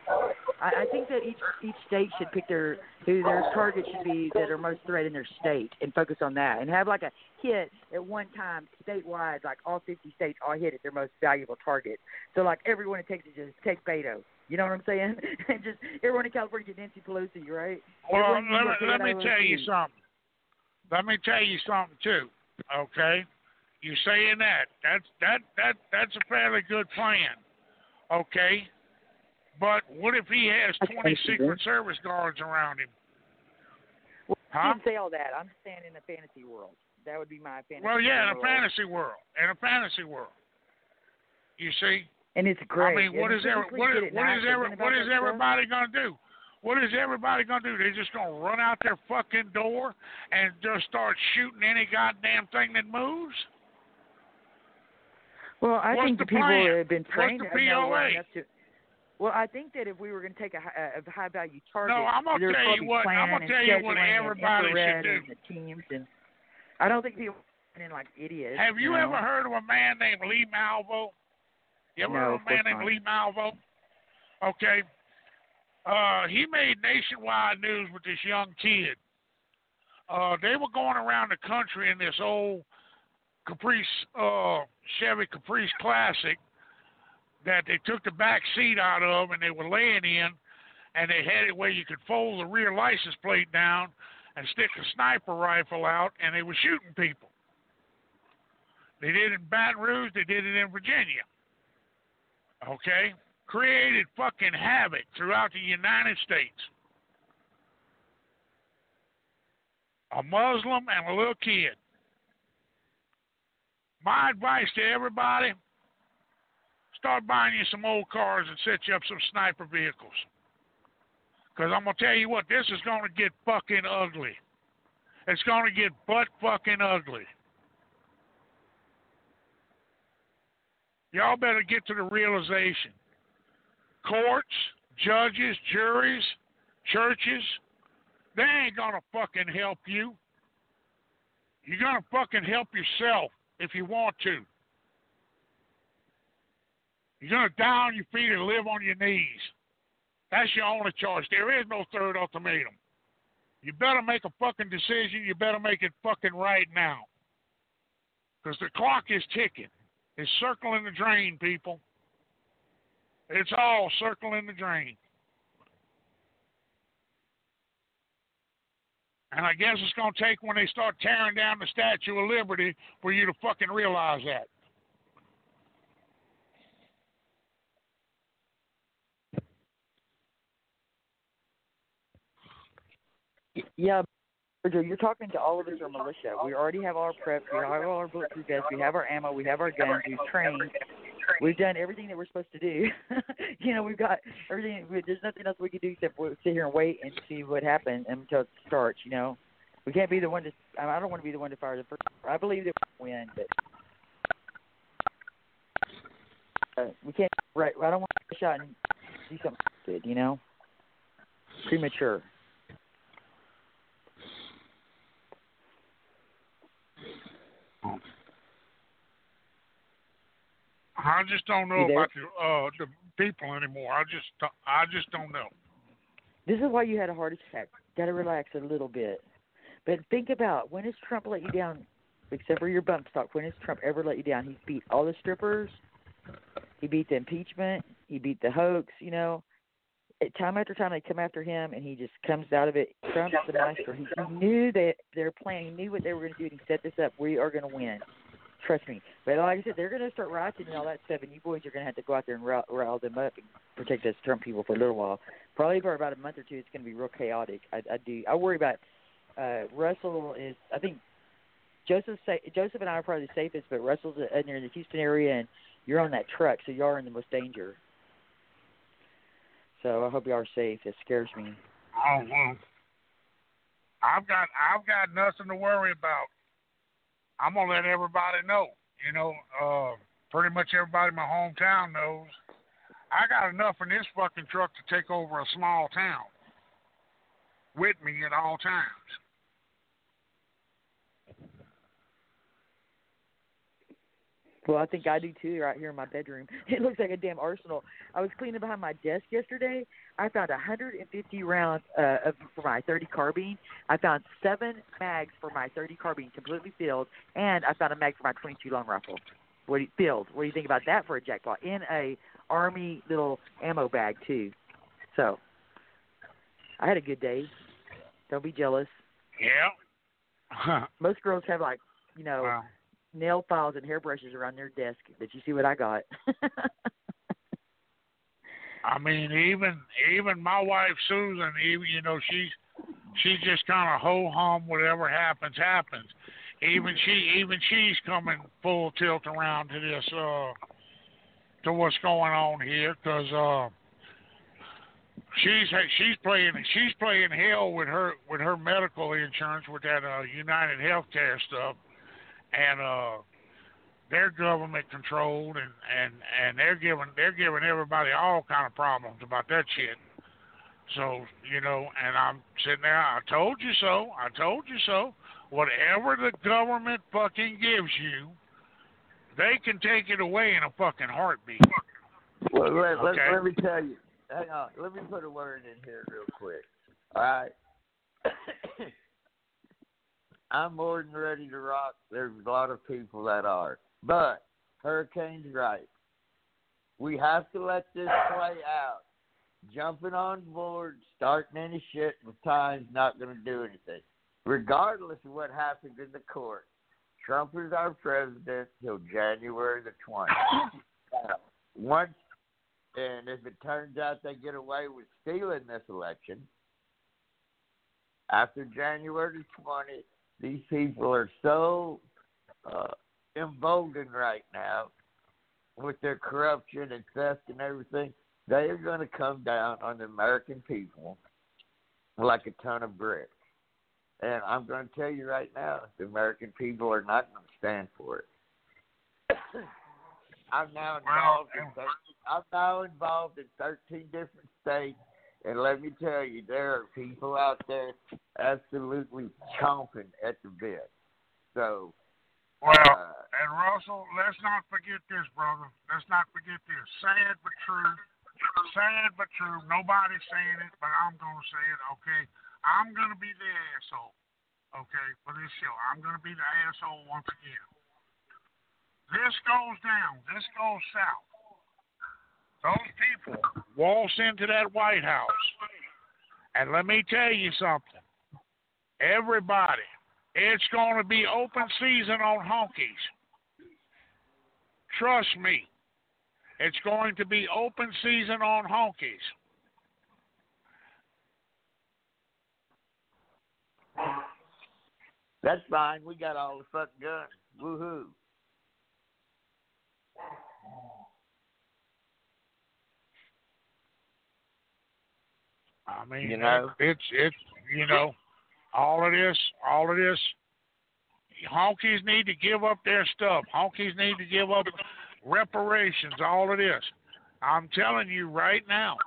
S4: I think that each state should pick who their target should be that are most threatened in their state and focus on that and have like a hit at one time statewide, like all 50 states all hit at their most valuable target. So like everyone in Texas just take Beto. You know what I'm saying? And just everyone in California get Nancy Pelosi, right?
S6: Well, let me tell you something. Let me tell you something too. Okay, you saying that's a fairly good plan. Okay, but what if he has 20 Secret Service guards around him?
S4: Well, I didn't say all that. I'm saying in a fantasy world. That would be my fantasy.
S6: Well, yeah, in a fantasy world. In a fantasy world. You see.
S4: And it's great.
S6: I mean, what is everybody gonna do? What is everybody gonna do? They're just gonna run out their fucking door and just start shooting any goddamn thing that moves?
S4: Well, I think the people that have been trained
S6: What's the POA?
S4: Well, I think that if we were going to take a high value target,
S6: no, I'm gonna tell you what everybody should do.
S4: And the teams, and I don't think people are in like idiots.
S6: Have you ever heard of a man named Lee Malvo? You ever heard of a man named Lee Malvo? Okay. He made nationwide news with this young kid. They were going around the country in this old Chevy Caprice Classic that they took the back seat out of and they were laying in, and they had it where you could fold the rear license plate down and stick a sniper rifle out, and they were shooting people. They did it in Baton Rouge. They did it in Virginia. Okay? Created fucking havoc throughout the United States. A Muslim and a little kid. My advice to everybody, start buying you some old cars and set you up some sniper vehicles. Because I'm going to tell you what, this is going to get fucking ugly. It's going to get butt fucking ugly. Y'all better get to the realization. Courts, judges, juries, churches, they ain't going to fucking help you. You're going to fucking help yourself if you want to. You're going to down your feet and live on your knees. That's your only choice. There is no third ultimatum. You better make a fucking decision. You better make it fucking right now. Because the clock is ticking. It's circling the drain, people. It's all circling the drain. And I guess it's going to take when they start tearing down the Statue of Liberty for you to fucking realize that.
S4: Yeah, Sergio, you're talking to all of us are militia. We already have all our prep. We have all our bulletproof vests. We have our ammo. We have our guns. We've trained. We've done everything that we're supposed to do. We've got everything. There's nothing else we can do except sit here and wait and see what happens until it starts. We can't be the one to. I don't want to be the one to fire the first. I believe that we win, but we can't. Right. I don't want to get a shot and do something stupid. Premature.
S6: I just don't know about the people anymore. I just don't know.
S4: This is why you had a heart attack. Got to relax a little bit. But think about, when has Trump let you down, except for your bump stock? When has Trump ever let you down? He's beat all the strippers. He beat the impeachment. He beat the hoax. Time after time they come after him, and he just comes out of it. Trump's the master. He knew that their plan. He knew what they were going to do, and he set this up. We are going to win. Trust me. But like I said, they're going to start rioting and all that stuff, and you boys are going to have to go out there and rile them up and protect us Trump people for a little while. Probably for about a month or two, it's going to be real chaotic. I worry about Russell. I think Joseph and I are probably the safest, but Russell's near the Houston area, and you're on that truck, so you are in the most danger. So I hope you are safe. It scares me.
S6: Oh well, I've got nothing to worry about. I'm gonna let everybody know. Pretty much everybody in my hometown knows. I got enough in this fucking truck to take over a small town with me at all times.
S4: Well, I think I do too, right here in my bedroom. It looks like a damn arsenal. I was cleaning behind my desk yesterday. I found 150 rounds for my 30 carbine. I found 7 mags for my 30 carbine completely filled, and I found a mag for my 22 long rifle. Filled. What do you think about that for a jackpot? In a Army little ammo bag too. So I had a good day. Don't be jealous.
S6: Yeah.
S4: Most girls have
S6: Wow.
S4: nail files and hairbrushes around their desk. But you see what I got?
S6: I mean, even my wife Susan, she's just kind of ho hum. Whatever happens. Even she's coming full tilt around to this to what's going on here, because she's playing hell with her medical insurance with that United Healthcare stuff, and they're government controlled, and they're giving everybody all kind of problems about that shit. So, and I'm sitting there, I told you so. Whatever the government fucking gives you, they can take it away in a fucking heartbeat.
S3: Well, let me tell you. Hang on. Let me put a word in here real quick. All right. I'm more than ready to rock. There's a lot of people that are. But Hurricane's right. We have to let this play out. Jumping on board, starting any shit with time's not going to do anything. Regardless of what happens in the court, Trump is our president till January the 20th. And if it turns out they get away with stealing this election, after January the 20th, these people are so emboldened right now with their corruption and theft and everything, they are going to come down on the American people like a ton of bricks. And I'm going to tell you right now, the American people are not going to stand for it. I'm now involved in 13 different states, and let me tell you, there are people out there absolutely chomping at the bit. So,
S6: and Russell, let's not forget this, brother. Let's not forget this. Sad but true. Sad but true. Nobody's saying it, but I'm going to say it, okay? I'm going to be the asshole, okay, for this show. I'm going to be the asshole once again. This goes down. This goes south. Those people waltz into that White House. And let me tell you something. Everybody, it's going to be open season on honkies. Trust me. It's going to be open season on honkies.
S3: That's fine. We got all the fucking guns. Woohoo.
S6: I mean, it's all of this. Honkies need to give up their stuff. Honkies need to give up reparations. All of this. I'm telling you right now.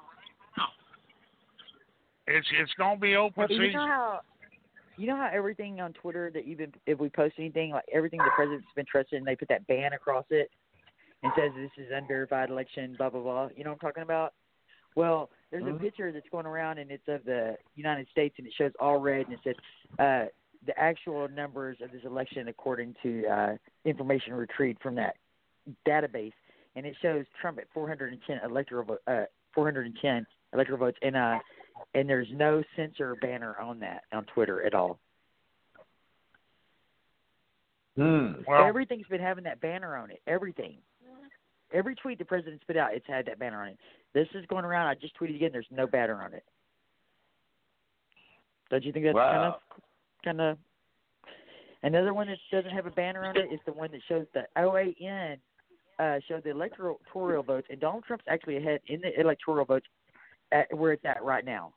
S6: It's going to be open season.
S4: You know how everything on Twitter that even if we post anything, like everything the president's been trusted, and they put that ban across it and says this is unverified election, blah blah blah. You know what I'm talking about? Well, there's a picture that's going around, and it's of the United States, and it shows all red, and it says the actual numbers of this election according to information retrieved from that database, and it shows Trump at 410 electoral votes, and there's no censor banner on that on Twitter at all.
S6: Well,
S4: everything's been having that banner on it. Everything. Every tweet the president's put out, it's had that banner on it. This is going around. I just tweeted again. There's no banner on it. Don't you think that's kind of? Another one that doesn't have a banner on it is the one that shows the OAN showed the electoral votes, and Donald Trump's actually ahead in the electoral votes at where it's at right now.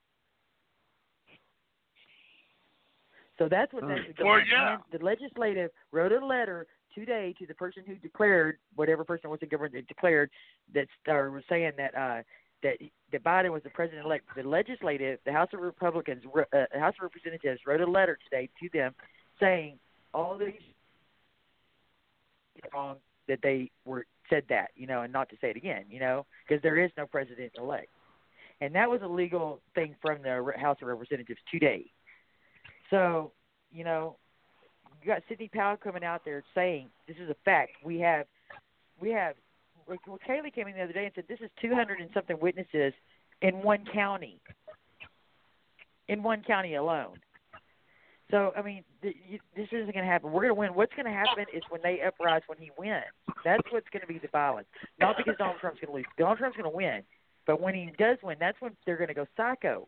S4: So that's what's actually going on.
S6: Yeah.
S4: And the legislative wrote a letter today to the person who declared, whatever person was the government that declared, that was saying that that Biden was the president-elect. The legislative, the House of Republicans, House of Representatives wrote a letter today to them saying all these wrong. that they said that, and not to say it again, because there is no president-elect. And that was a legal thing from the House of Representatives today. So, you got Sidney Powell coming out there saying this is a fact. We have. Well, Kaylee came in the other day and said this is 200 and something witnesses in one county. In one county alone. So, I mean, this isn't going to happen. We're going to win. What's going to happen is when they uprise when he wins. That's what's going to be the violence. Not because Donald Trump's going to lose. Donald Trump's going to win. But when he does win, that's when they're going to go psycho.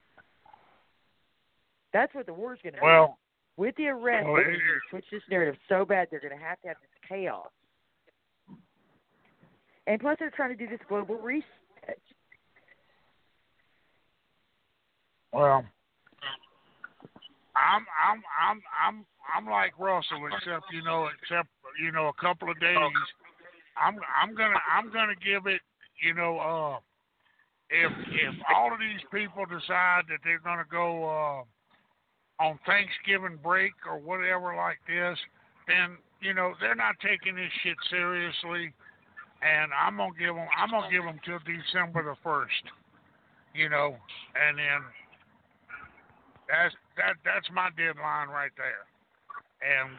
S4: That's what the war's going to be. With the arrest, they're going to switch this narrative so bad they're going to have this chaos. And plus, they're trying to do this global reset.
S6: Well, I'm like Russell, except a couple of days. I'm gonna give it. If all of these people decide that they're gonna go on Thanksgiving break or whatever like this, then they're not taking this shit seriously. And I'm gonna give them till December the 1st, and then that's my deadline right there. And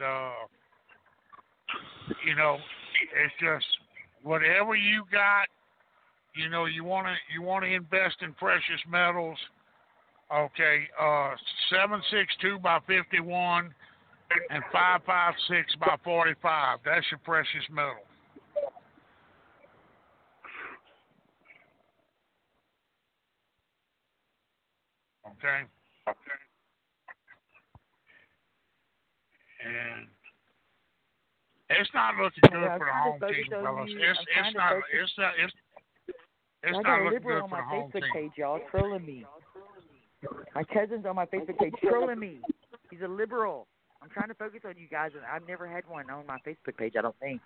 S6: it's just whatever you got, you wanna invest in precious metals. Okay, 762 by 51 and 556 by 45. That's your precious metal. Okay. And it's not looking good for the home team, fellas. It's not looking good for the home team.
S4: I got a liberal on my Facebook page, y'all, trolling me. My cousin's on my Facebook page trolling me. He's a liberal. I'm trying to focus on you guys, and I've never had one on my Facebook page, I don't think.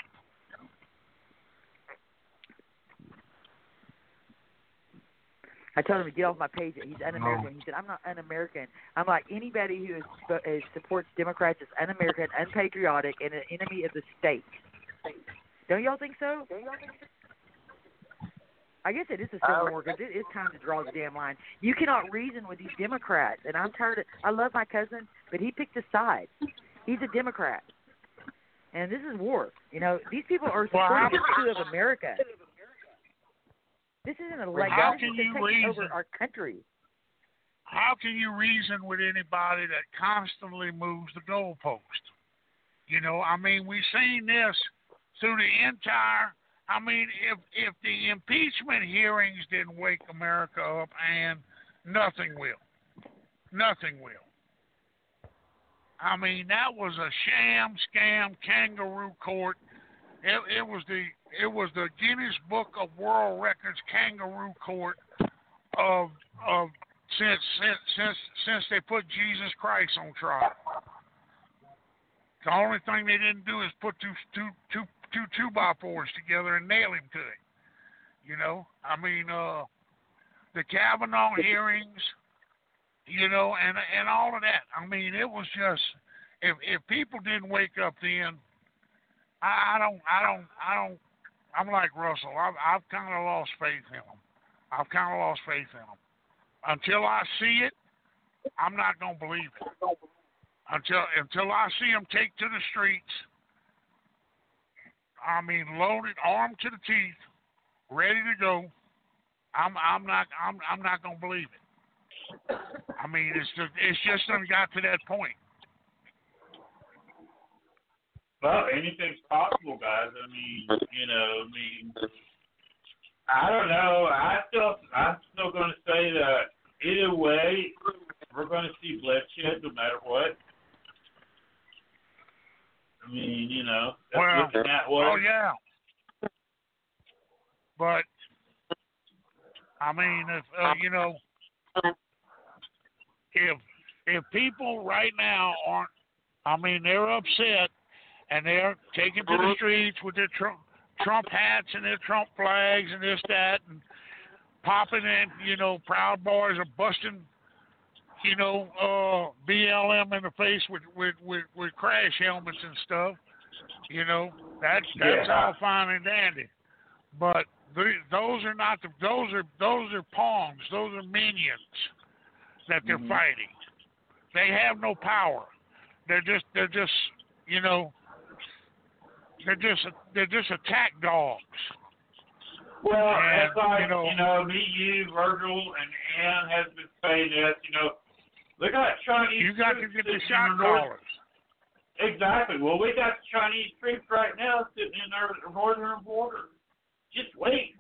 S4: I told him to get off my page. He's un-American. He said, I'm not un-American. I'm like, anybody who supports Democrats is un-American, unpatriotic, and an enemy of the state. Don't y'all think so? I guess it is a civil war because it is time to draw the damn line. You cannot reason with these Democrats, and I'm tired of – I love my cousin, but he picked a side. He's a Democrat. And this is war. These people are supporting the coup of America. This isn't a election.
S6: How can you reason
S4: over our country?
S6: How can you reason with anybody that constantly moves the goalpost? We've seen this through the entire. If the impeachment hearings didn't wake America up, and nothing will. Nothing will. That was a sham, scam, kangaroo court. It was the Guinness Book of World Records kangaroo court of since they put Jesus Christ on trial. The only thing they didn't do is put two 2x4s together and nail him to it. The Kavanaugh hearings, and all of that. It was just if people didn't wake up then. I'm like Russell. I've kind of lost faith in them. Until I see it, I'm not gonna believe it. Until I see them take to the streets. Loaded, armed to the teeth, ready to go. I'm not gonna believe it. It's just done got to that point.
S5: Well, anything's possible, guys. I don't know. I'm still going to say that either way, we're going to see bloodshed no matter what. That's looking at what.
S6: Oh yeah. But if people right now aren't, they're upset. And they're taking to the streets with their Trump hats and their Trump flags and this, that, and popping in, Proud Boys are busting, BLM in the face with crash helmets and stuff. You know, that's all fine and dandy. But those are not those are pawns. Those are minions that they're fighting. They have no power. They're just you know, they're just attack dogs.
S5: Well,
S6: and,
S5: it's like, me, you, Virgil, and Ann has been saying this, look at Chinese.
S6: You got to get the shot callers.
S5: Exactly. Well, we got Chinese troops right now sitting in our northern border. Just wait.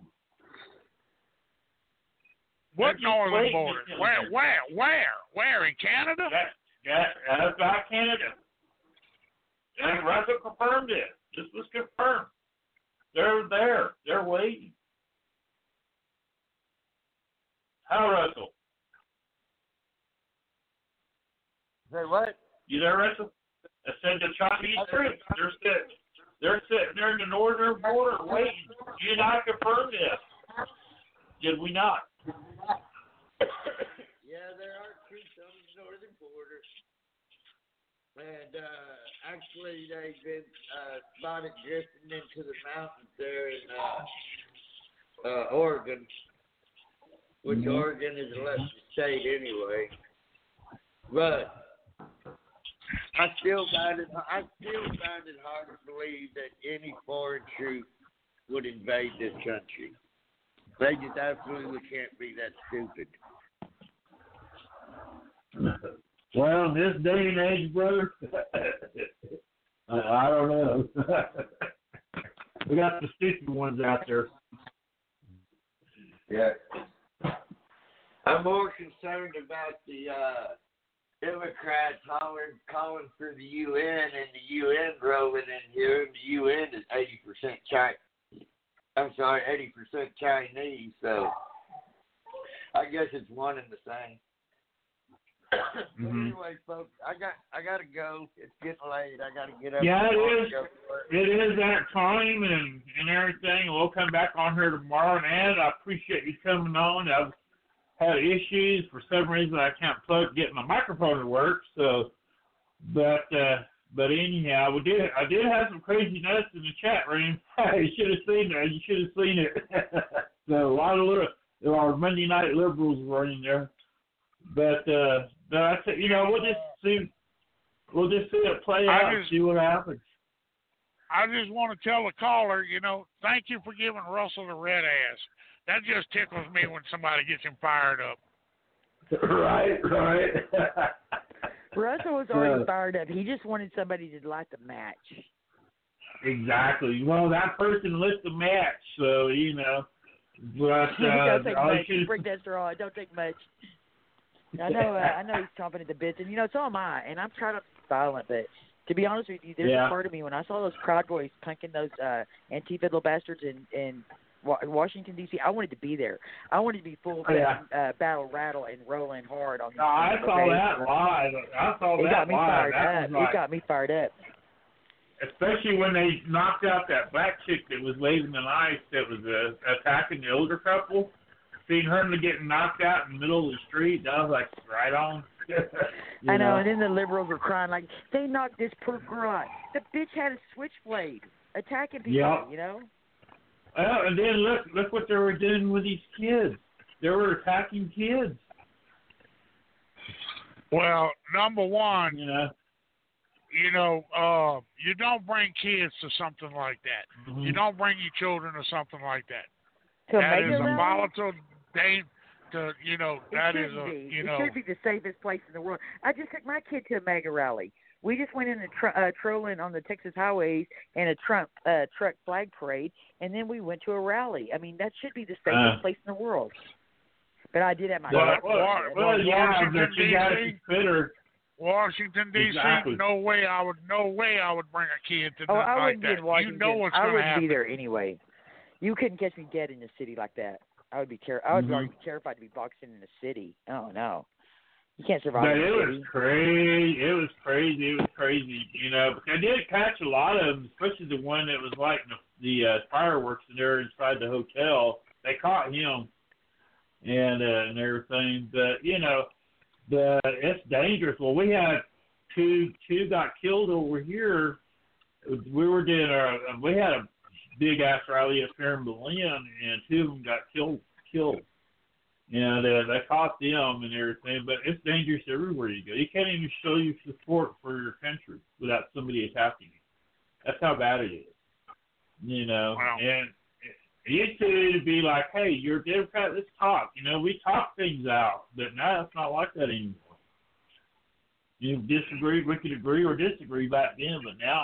S6: What northern border? Where? In Canada?
S5: That's not Canada. And Russia confirmed it. This was confirmed. They're there. They're waiting. How, Russell?
S3: Say what?
S5: You there, Russell? I said the Chinese troops. They're sitting there in the northern border waiting. You and I confirmed this. Did we not?
S3: Yeah, there are troops on the northern border. And actually, they've been spotted drifting into the mountains there in Oregon, which Oregon is a lesser state anyway. But I still find it hard to believe that any foreign troop would invade this country. They just absolutely can't be that stupid.
S5: Well, in this day and age, brother, I don't know. We got the stupid ones out there.
S3: Yeah. I'm more concerned about the Democrats calling for the UN and the UN rolling in here, and the UN is 80% Chinese, so I guess it's one and the same. Anyway, folks, I gotta go. It's getting late. I gotta get up.
S5: Yeah, it is that time and everything. We'll come back on here tomorrow. And Ed, I appreciate you coming on. I've had issues for some reason. I can't get my microphone to work. So, but anyhow, I did have some craziness in the chat room. You should have seen that. You should have seen it. So a lot of our Monday night liberals were in there. But I said, we'll just see it play out and see what happens.
S6: I just want to tell the caller, thank you for giving Russell the red ass. That just tickles me when somebody gets him fired up.
S5: Right.
S4: Russell was already fired up. He just wanted somebody to light the match.
S5: Exactly. Well, that person lit the match, so But
S4: don't take much. Bring that straw. Don't take much. I know he's chomping at the bits, and so am I. And I'm trying to be violent, but to be honest with you, there's a part of me when I saw those Proud Boys punking those Antifa little bastards in Washington D.C. I wanted to be there. I wanted to be full battle rattle and rolling hard on.
S5: I saw that live. It
S4: got me fired up.
S5: Especially when they knocked out that black chick that was waving the knife that was attacking the older couple. Seeing her getting knocked out in the middle of the street, that was like right on.
S4: I know, and then the liberals were crying like, they knocked this poor girl out. The bitch had a switchblade attacking people,
S5: Well, and then look what they were doing with these kids. They were attacking kids.
S6: Well, number one, you don't bring kids to something like that. Mm-hmm. You don't bring your children to something like that. That is a volatile day. It should be the safest place in the world. I just took my kid to a MAGA rally. We just went in trolling on the Texas highways in a truck flag parade, and then we went to a rally. I mean, that should be the safest place in the world. But I did have my Washington D.C.
S5: Exactly.
S6: No way I would bring a kid to
S4: I
S6: like
S4: wouldn't
S6: that.
S4: be in Washington.
S6: What's going to happen.
S4: I wouldn't be there anyway. You couldn't catch me dead in a city like that. I would be already be terrified to be boxing in a city. Oh no, you can't survive.
S5: But
S4: in a
S5: it
S4: city.
S5: was crazy. It was crazy. But I did catch a lot of them, especially the one that was lighting the fireworks in there inside the hotel. They caught him and everything. But it's dangerous. Well, we had two got killed over here we were doing we had a big ass rally up here in Berlin, and 2 of them got killed. And they caught them and everything, but it's dangerous everywhere you go. You can't even show your support for your country without somebody attacking you. That's how bad it is. You know,
S6: wow.
S5: And it used to be like, hey, you're a Democrat, let's talk. You know, we talk things out, but now it's not like that anymore. You disagree, we could agree or disagree back then, but now,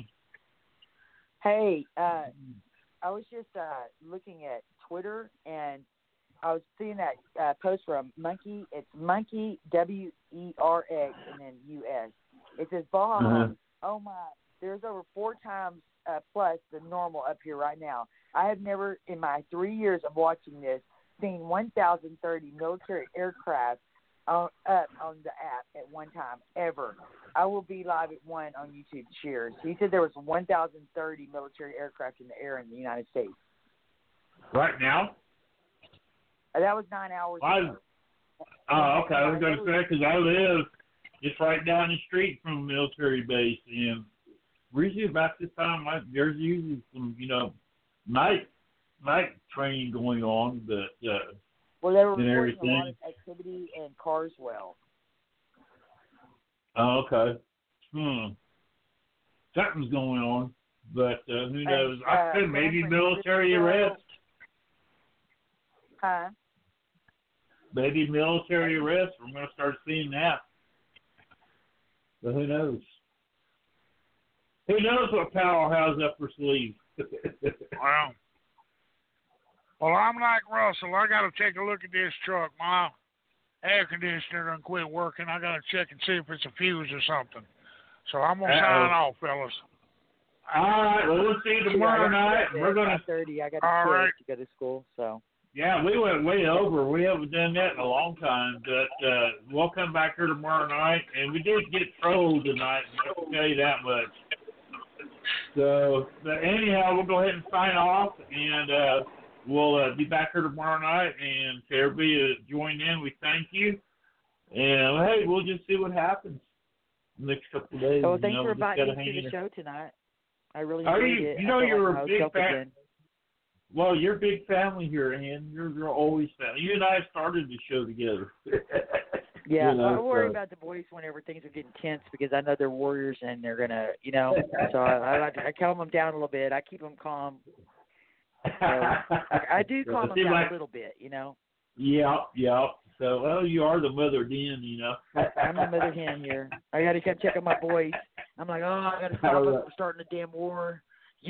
S4: Hey, I was just looking at Twitter, and I was seeing that post from Monkey. It's Monkey, WERX, and then US. It says, Baja, oh my, there's over 4 times plus the normal up here right now. I have never, in my 3 years of watching this, seen 1,030 military aircraft up on the app at one time, ever. I will be live at 1 on YouTube. Cheers. He said there was 1,030 military aircraft in the air in the United States.
S5: Right now?
S4: That was 9 hours ago.
S5: Oh, okay. I was going to say, because I live just right down the street from a military base, and usually about this time, there's usually some, night training going on, but
S4: well, they were reporting
S5: everything.
S4: a lot of activity in Carswell.
S5: Oh, okay. Something's going on, but who knows? I said maybe military arrest.
S4: Huh?
S5: Maybe military arrest. We're going to start seeing that. But who knows? Who knows what Powell has up her sleeve?
S6: Well, I'm like Russell. I got to take a look at this truck. My air conditioner done quit working. I got to check and see if it's a fuse or something. So I'm going to sign off, fellas.
S5: All right. Well, we'll see you tomorrow night. We're going to
S4: 5:30. I got to go to school, so.
S5: Yeah, we went way over. We haven't done that in a long time, but we'll come back here tomorrow night, and we did get trolled tonight, I can tell you that much. So, but anyhow, we'll go ahead and sign off, and we'll be back here tomorrow night, and to everybody that joined in, we thank you. And, hey, we'll just see what happens the next couple of days.
S4: Well, thanks for inviting me to the show tonight. I really enjoyed it.
S5: You know, you're a big fan. Well, you're a big family here, and you're always family. You and I started the show together.
S4: Yeah, I worry about the boys whenever things are getting tense because I know they're warriors and they're gonna, So I calm them down a little bit. I keep them calm. So I do calm them down a little bit,
S5: Yeah. So, well, you are the mother hen,
S4: I'm the mother hen here. I got to come check on my boys. I'm like, I got to stop them from starting a damn war.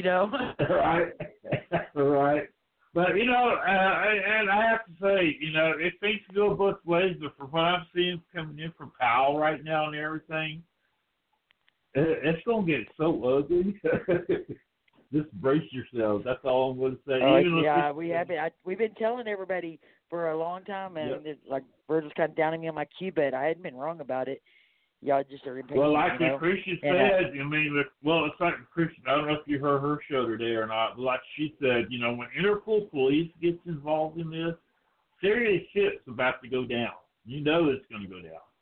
S5: Right. But, and I have to say, it things go both ways, but from what I'm seeing coming in from Powell right now and everything, it's going to get so ugly. Just brace yourselves. That's all I'm going to say.
S4: We've been telling everybody for a long time, and it's like Virgil's kind of downing me on my cue, but I hadn't been wrong about it. Y'all just are impatient.
S5: Well, like Christian said, it's like Christian. I don't know if you heard her show today or not, but like she said, when Interpol police gets involved in this, serious shit's about to go down. You know it's going to go down.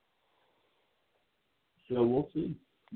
S5: So we'll see.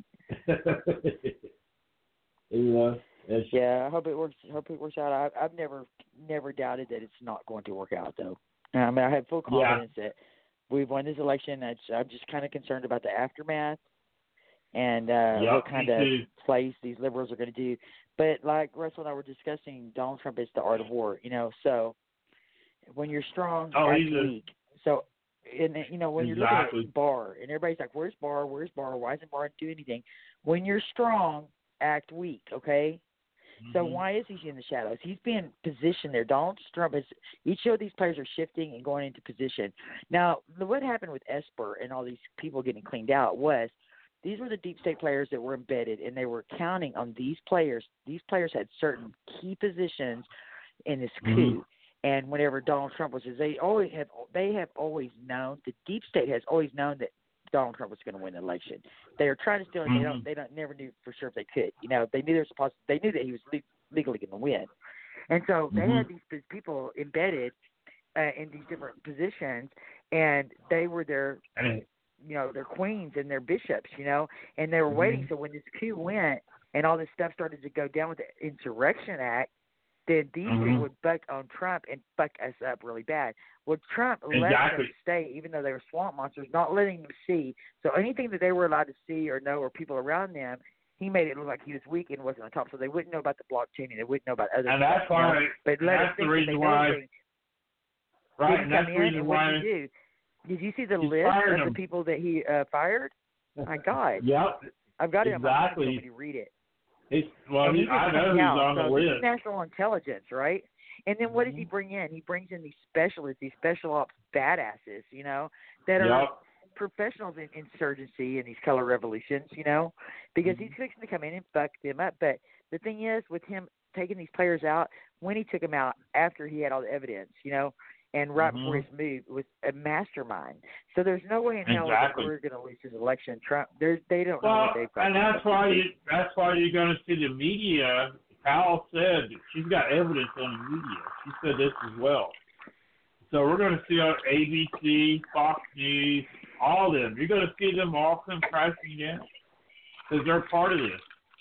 S4: I hope it works out. I've never doubted that it's not going to work out, though. I mean, I have full confidence that we've won this election. I'm just kind of concerned about the aftermath and what kind of place these liberals are going to do. But like Russell and I were discussing, Donald Trump is the art of war, So when you're strong, act weak. So, when you're looking at Barr, and everybody's like, where's Barr? Where's Barr? Why isn't Barr doing anything? When you're strong, act weak, okay? So why is he in the shadows? He's being positioned there. Donald Trump each of these players are shifting and going into position. Now, what happened with Esper and all these people getting cleaned out was these were the deep state players that were embedded, and they were counting on these players. These players had certain key positions in this coup. And whenever Donald Trump was, they have always known, the deep state has always known that Donald Trump was going to win the election. They were trying to steal it. They never knew for sure if they could. They knew they knew that he was legally going to win, and so they had these people embedded in these different positions, and they were their queens and their bishops, and they were waiting. So when this coup went, and all this stuff started to go down with the Insurrection Act, then these people would buck on Trump and fuck us up really bad. Well, Trump let them stay, even though they were swamp monsters, not letting them see. So anything that they were allowed to see or know or people around them, he made it look like he was weak and wasn't on top. So they wouldn't know about the blockchain and they wouldn't know about other
S5: and
S4: stuff.
S5: That's why,
S4: but let
S5: that's the reason why. Right, and that's the reason why.
S4: Did you see the list of the people that he fired? My God.
S5: Yep.
S4: I've got it on my phone. Somebody read it.
S5: I know who's on the list.
S4: This is national intelligence, right? And then what does he bring in? He brings in these specialists, these special ops badasses, you know, that are professionals in insurgency and these color revolutions, you know, because he's fixing to come in and fuck them up. But the thing is, with him taking these players out, when he took them out after he had all the evidence, you know, and right before his move, was a mastermind. So there's no way in hell that we're going to lose this election. Trump, they don't know what they've got.
S5: And that's why you're going to see the media. Powell said that she's got evidence on the media. She said this as well. So we're going to see on ABC, Fox News, all of them. You're going to see them all come crashing down because they're part of this.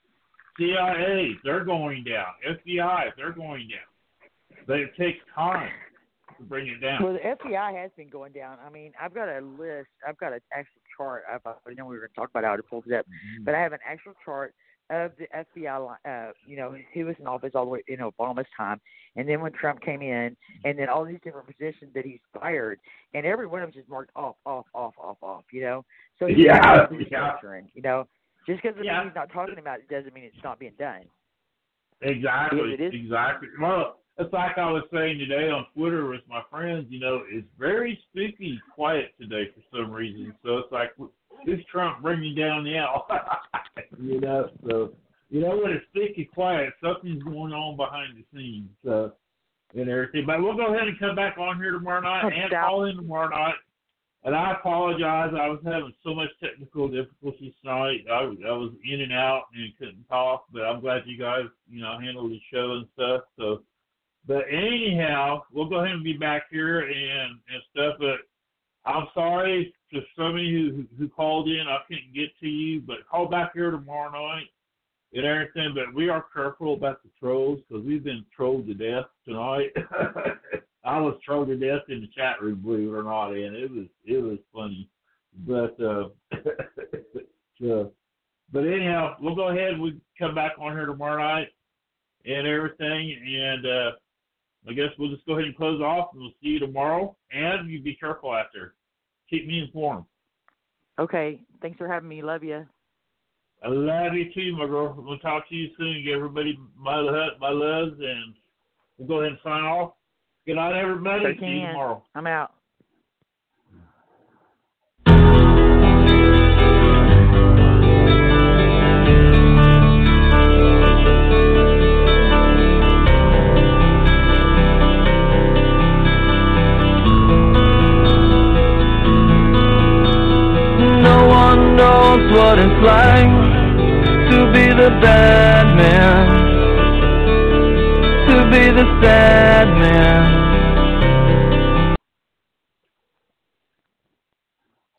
S5: CIA, they're going down. FBI, they're going down. But it takes time to bring it down.
S4: Well, the FBI has been going down. I mean, I've got a list. I've got an actual chart. I know we were going to talk about how to pull it up, but I have an actual chart of the FBI, you know, he was in office all the way in Obama's time, and then when Trump came in, and then all these different positions that he's fired, and every one of them just marked off, you know. So he's restructuring, you know. Just because he's not talking about it doesn't mean it's not being done.
S5: Exactly. Well, it's like I was saying today on Twitter with my friends, you know, it's very spooky quiet today for some reason. So it's like, who's Trump bringing down the owl? You know, so, you know, when it's spooky quiet, something's going on behind the scenes and everything. But we'll go ahead and come back on here tomorrow night and call in tomorrow night. And I apologize. I was having so much technical difficulties tonight. I was in and out and couldn't talk, but I'm glad you guys, you know, handled the show and stuff. So, but anyhow, we'll go ahead and be back here and stuff. But I'm sorry to some of you who called in. I couldn't get to you, but call back here tomorrow night and everything. But we are careful about the trolls because we've been trolled to death tonight. I was trolled to death in the chat room, believe it or not, and it was funny. But but anyhow, we'll go ahead and we come back on here tomorrow night and everything, and I guess we'll just go ahead and close off, and we'll see you tomorrow. And you be careful out there. Keep me informed.
S4: Okay. Thanks for having me. Love you.
S5: I love you too, my girl. We'll talk to you soon. Give everybody my loves, and we'll go ahead and sign off. Good night, everybody. See you tomorrow.
S4: I'm out.
S2: No one knows what it's like to be the bad man, to be the sad man.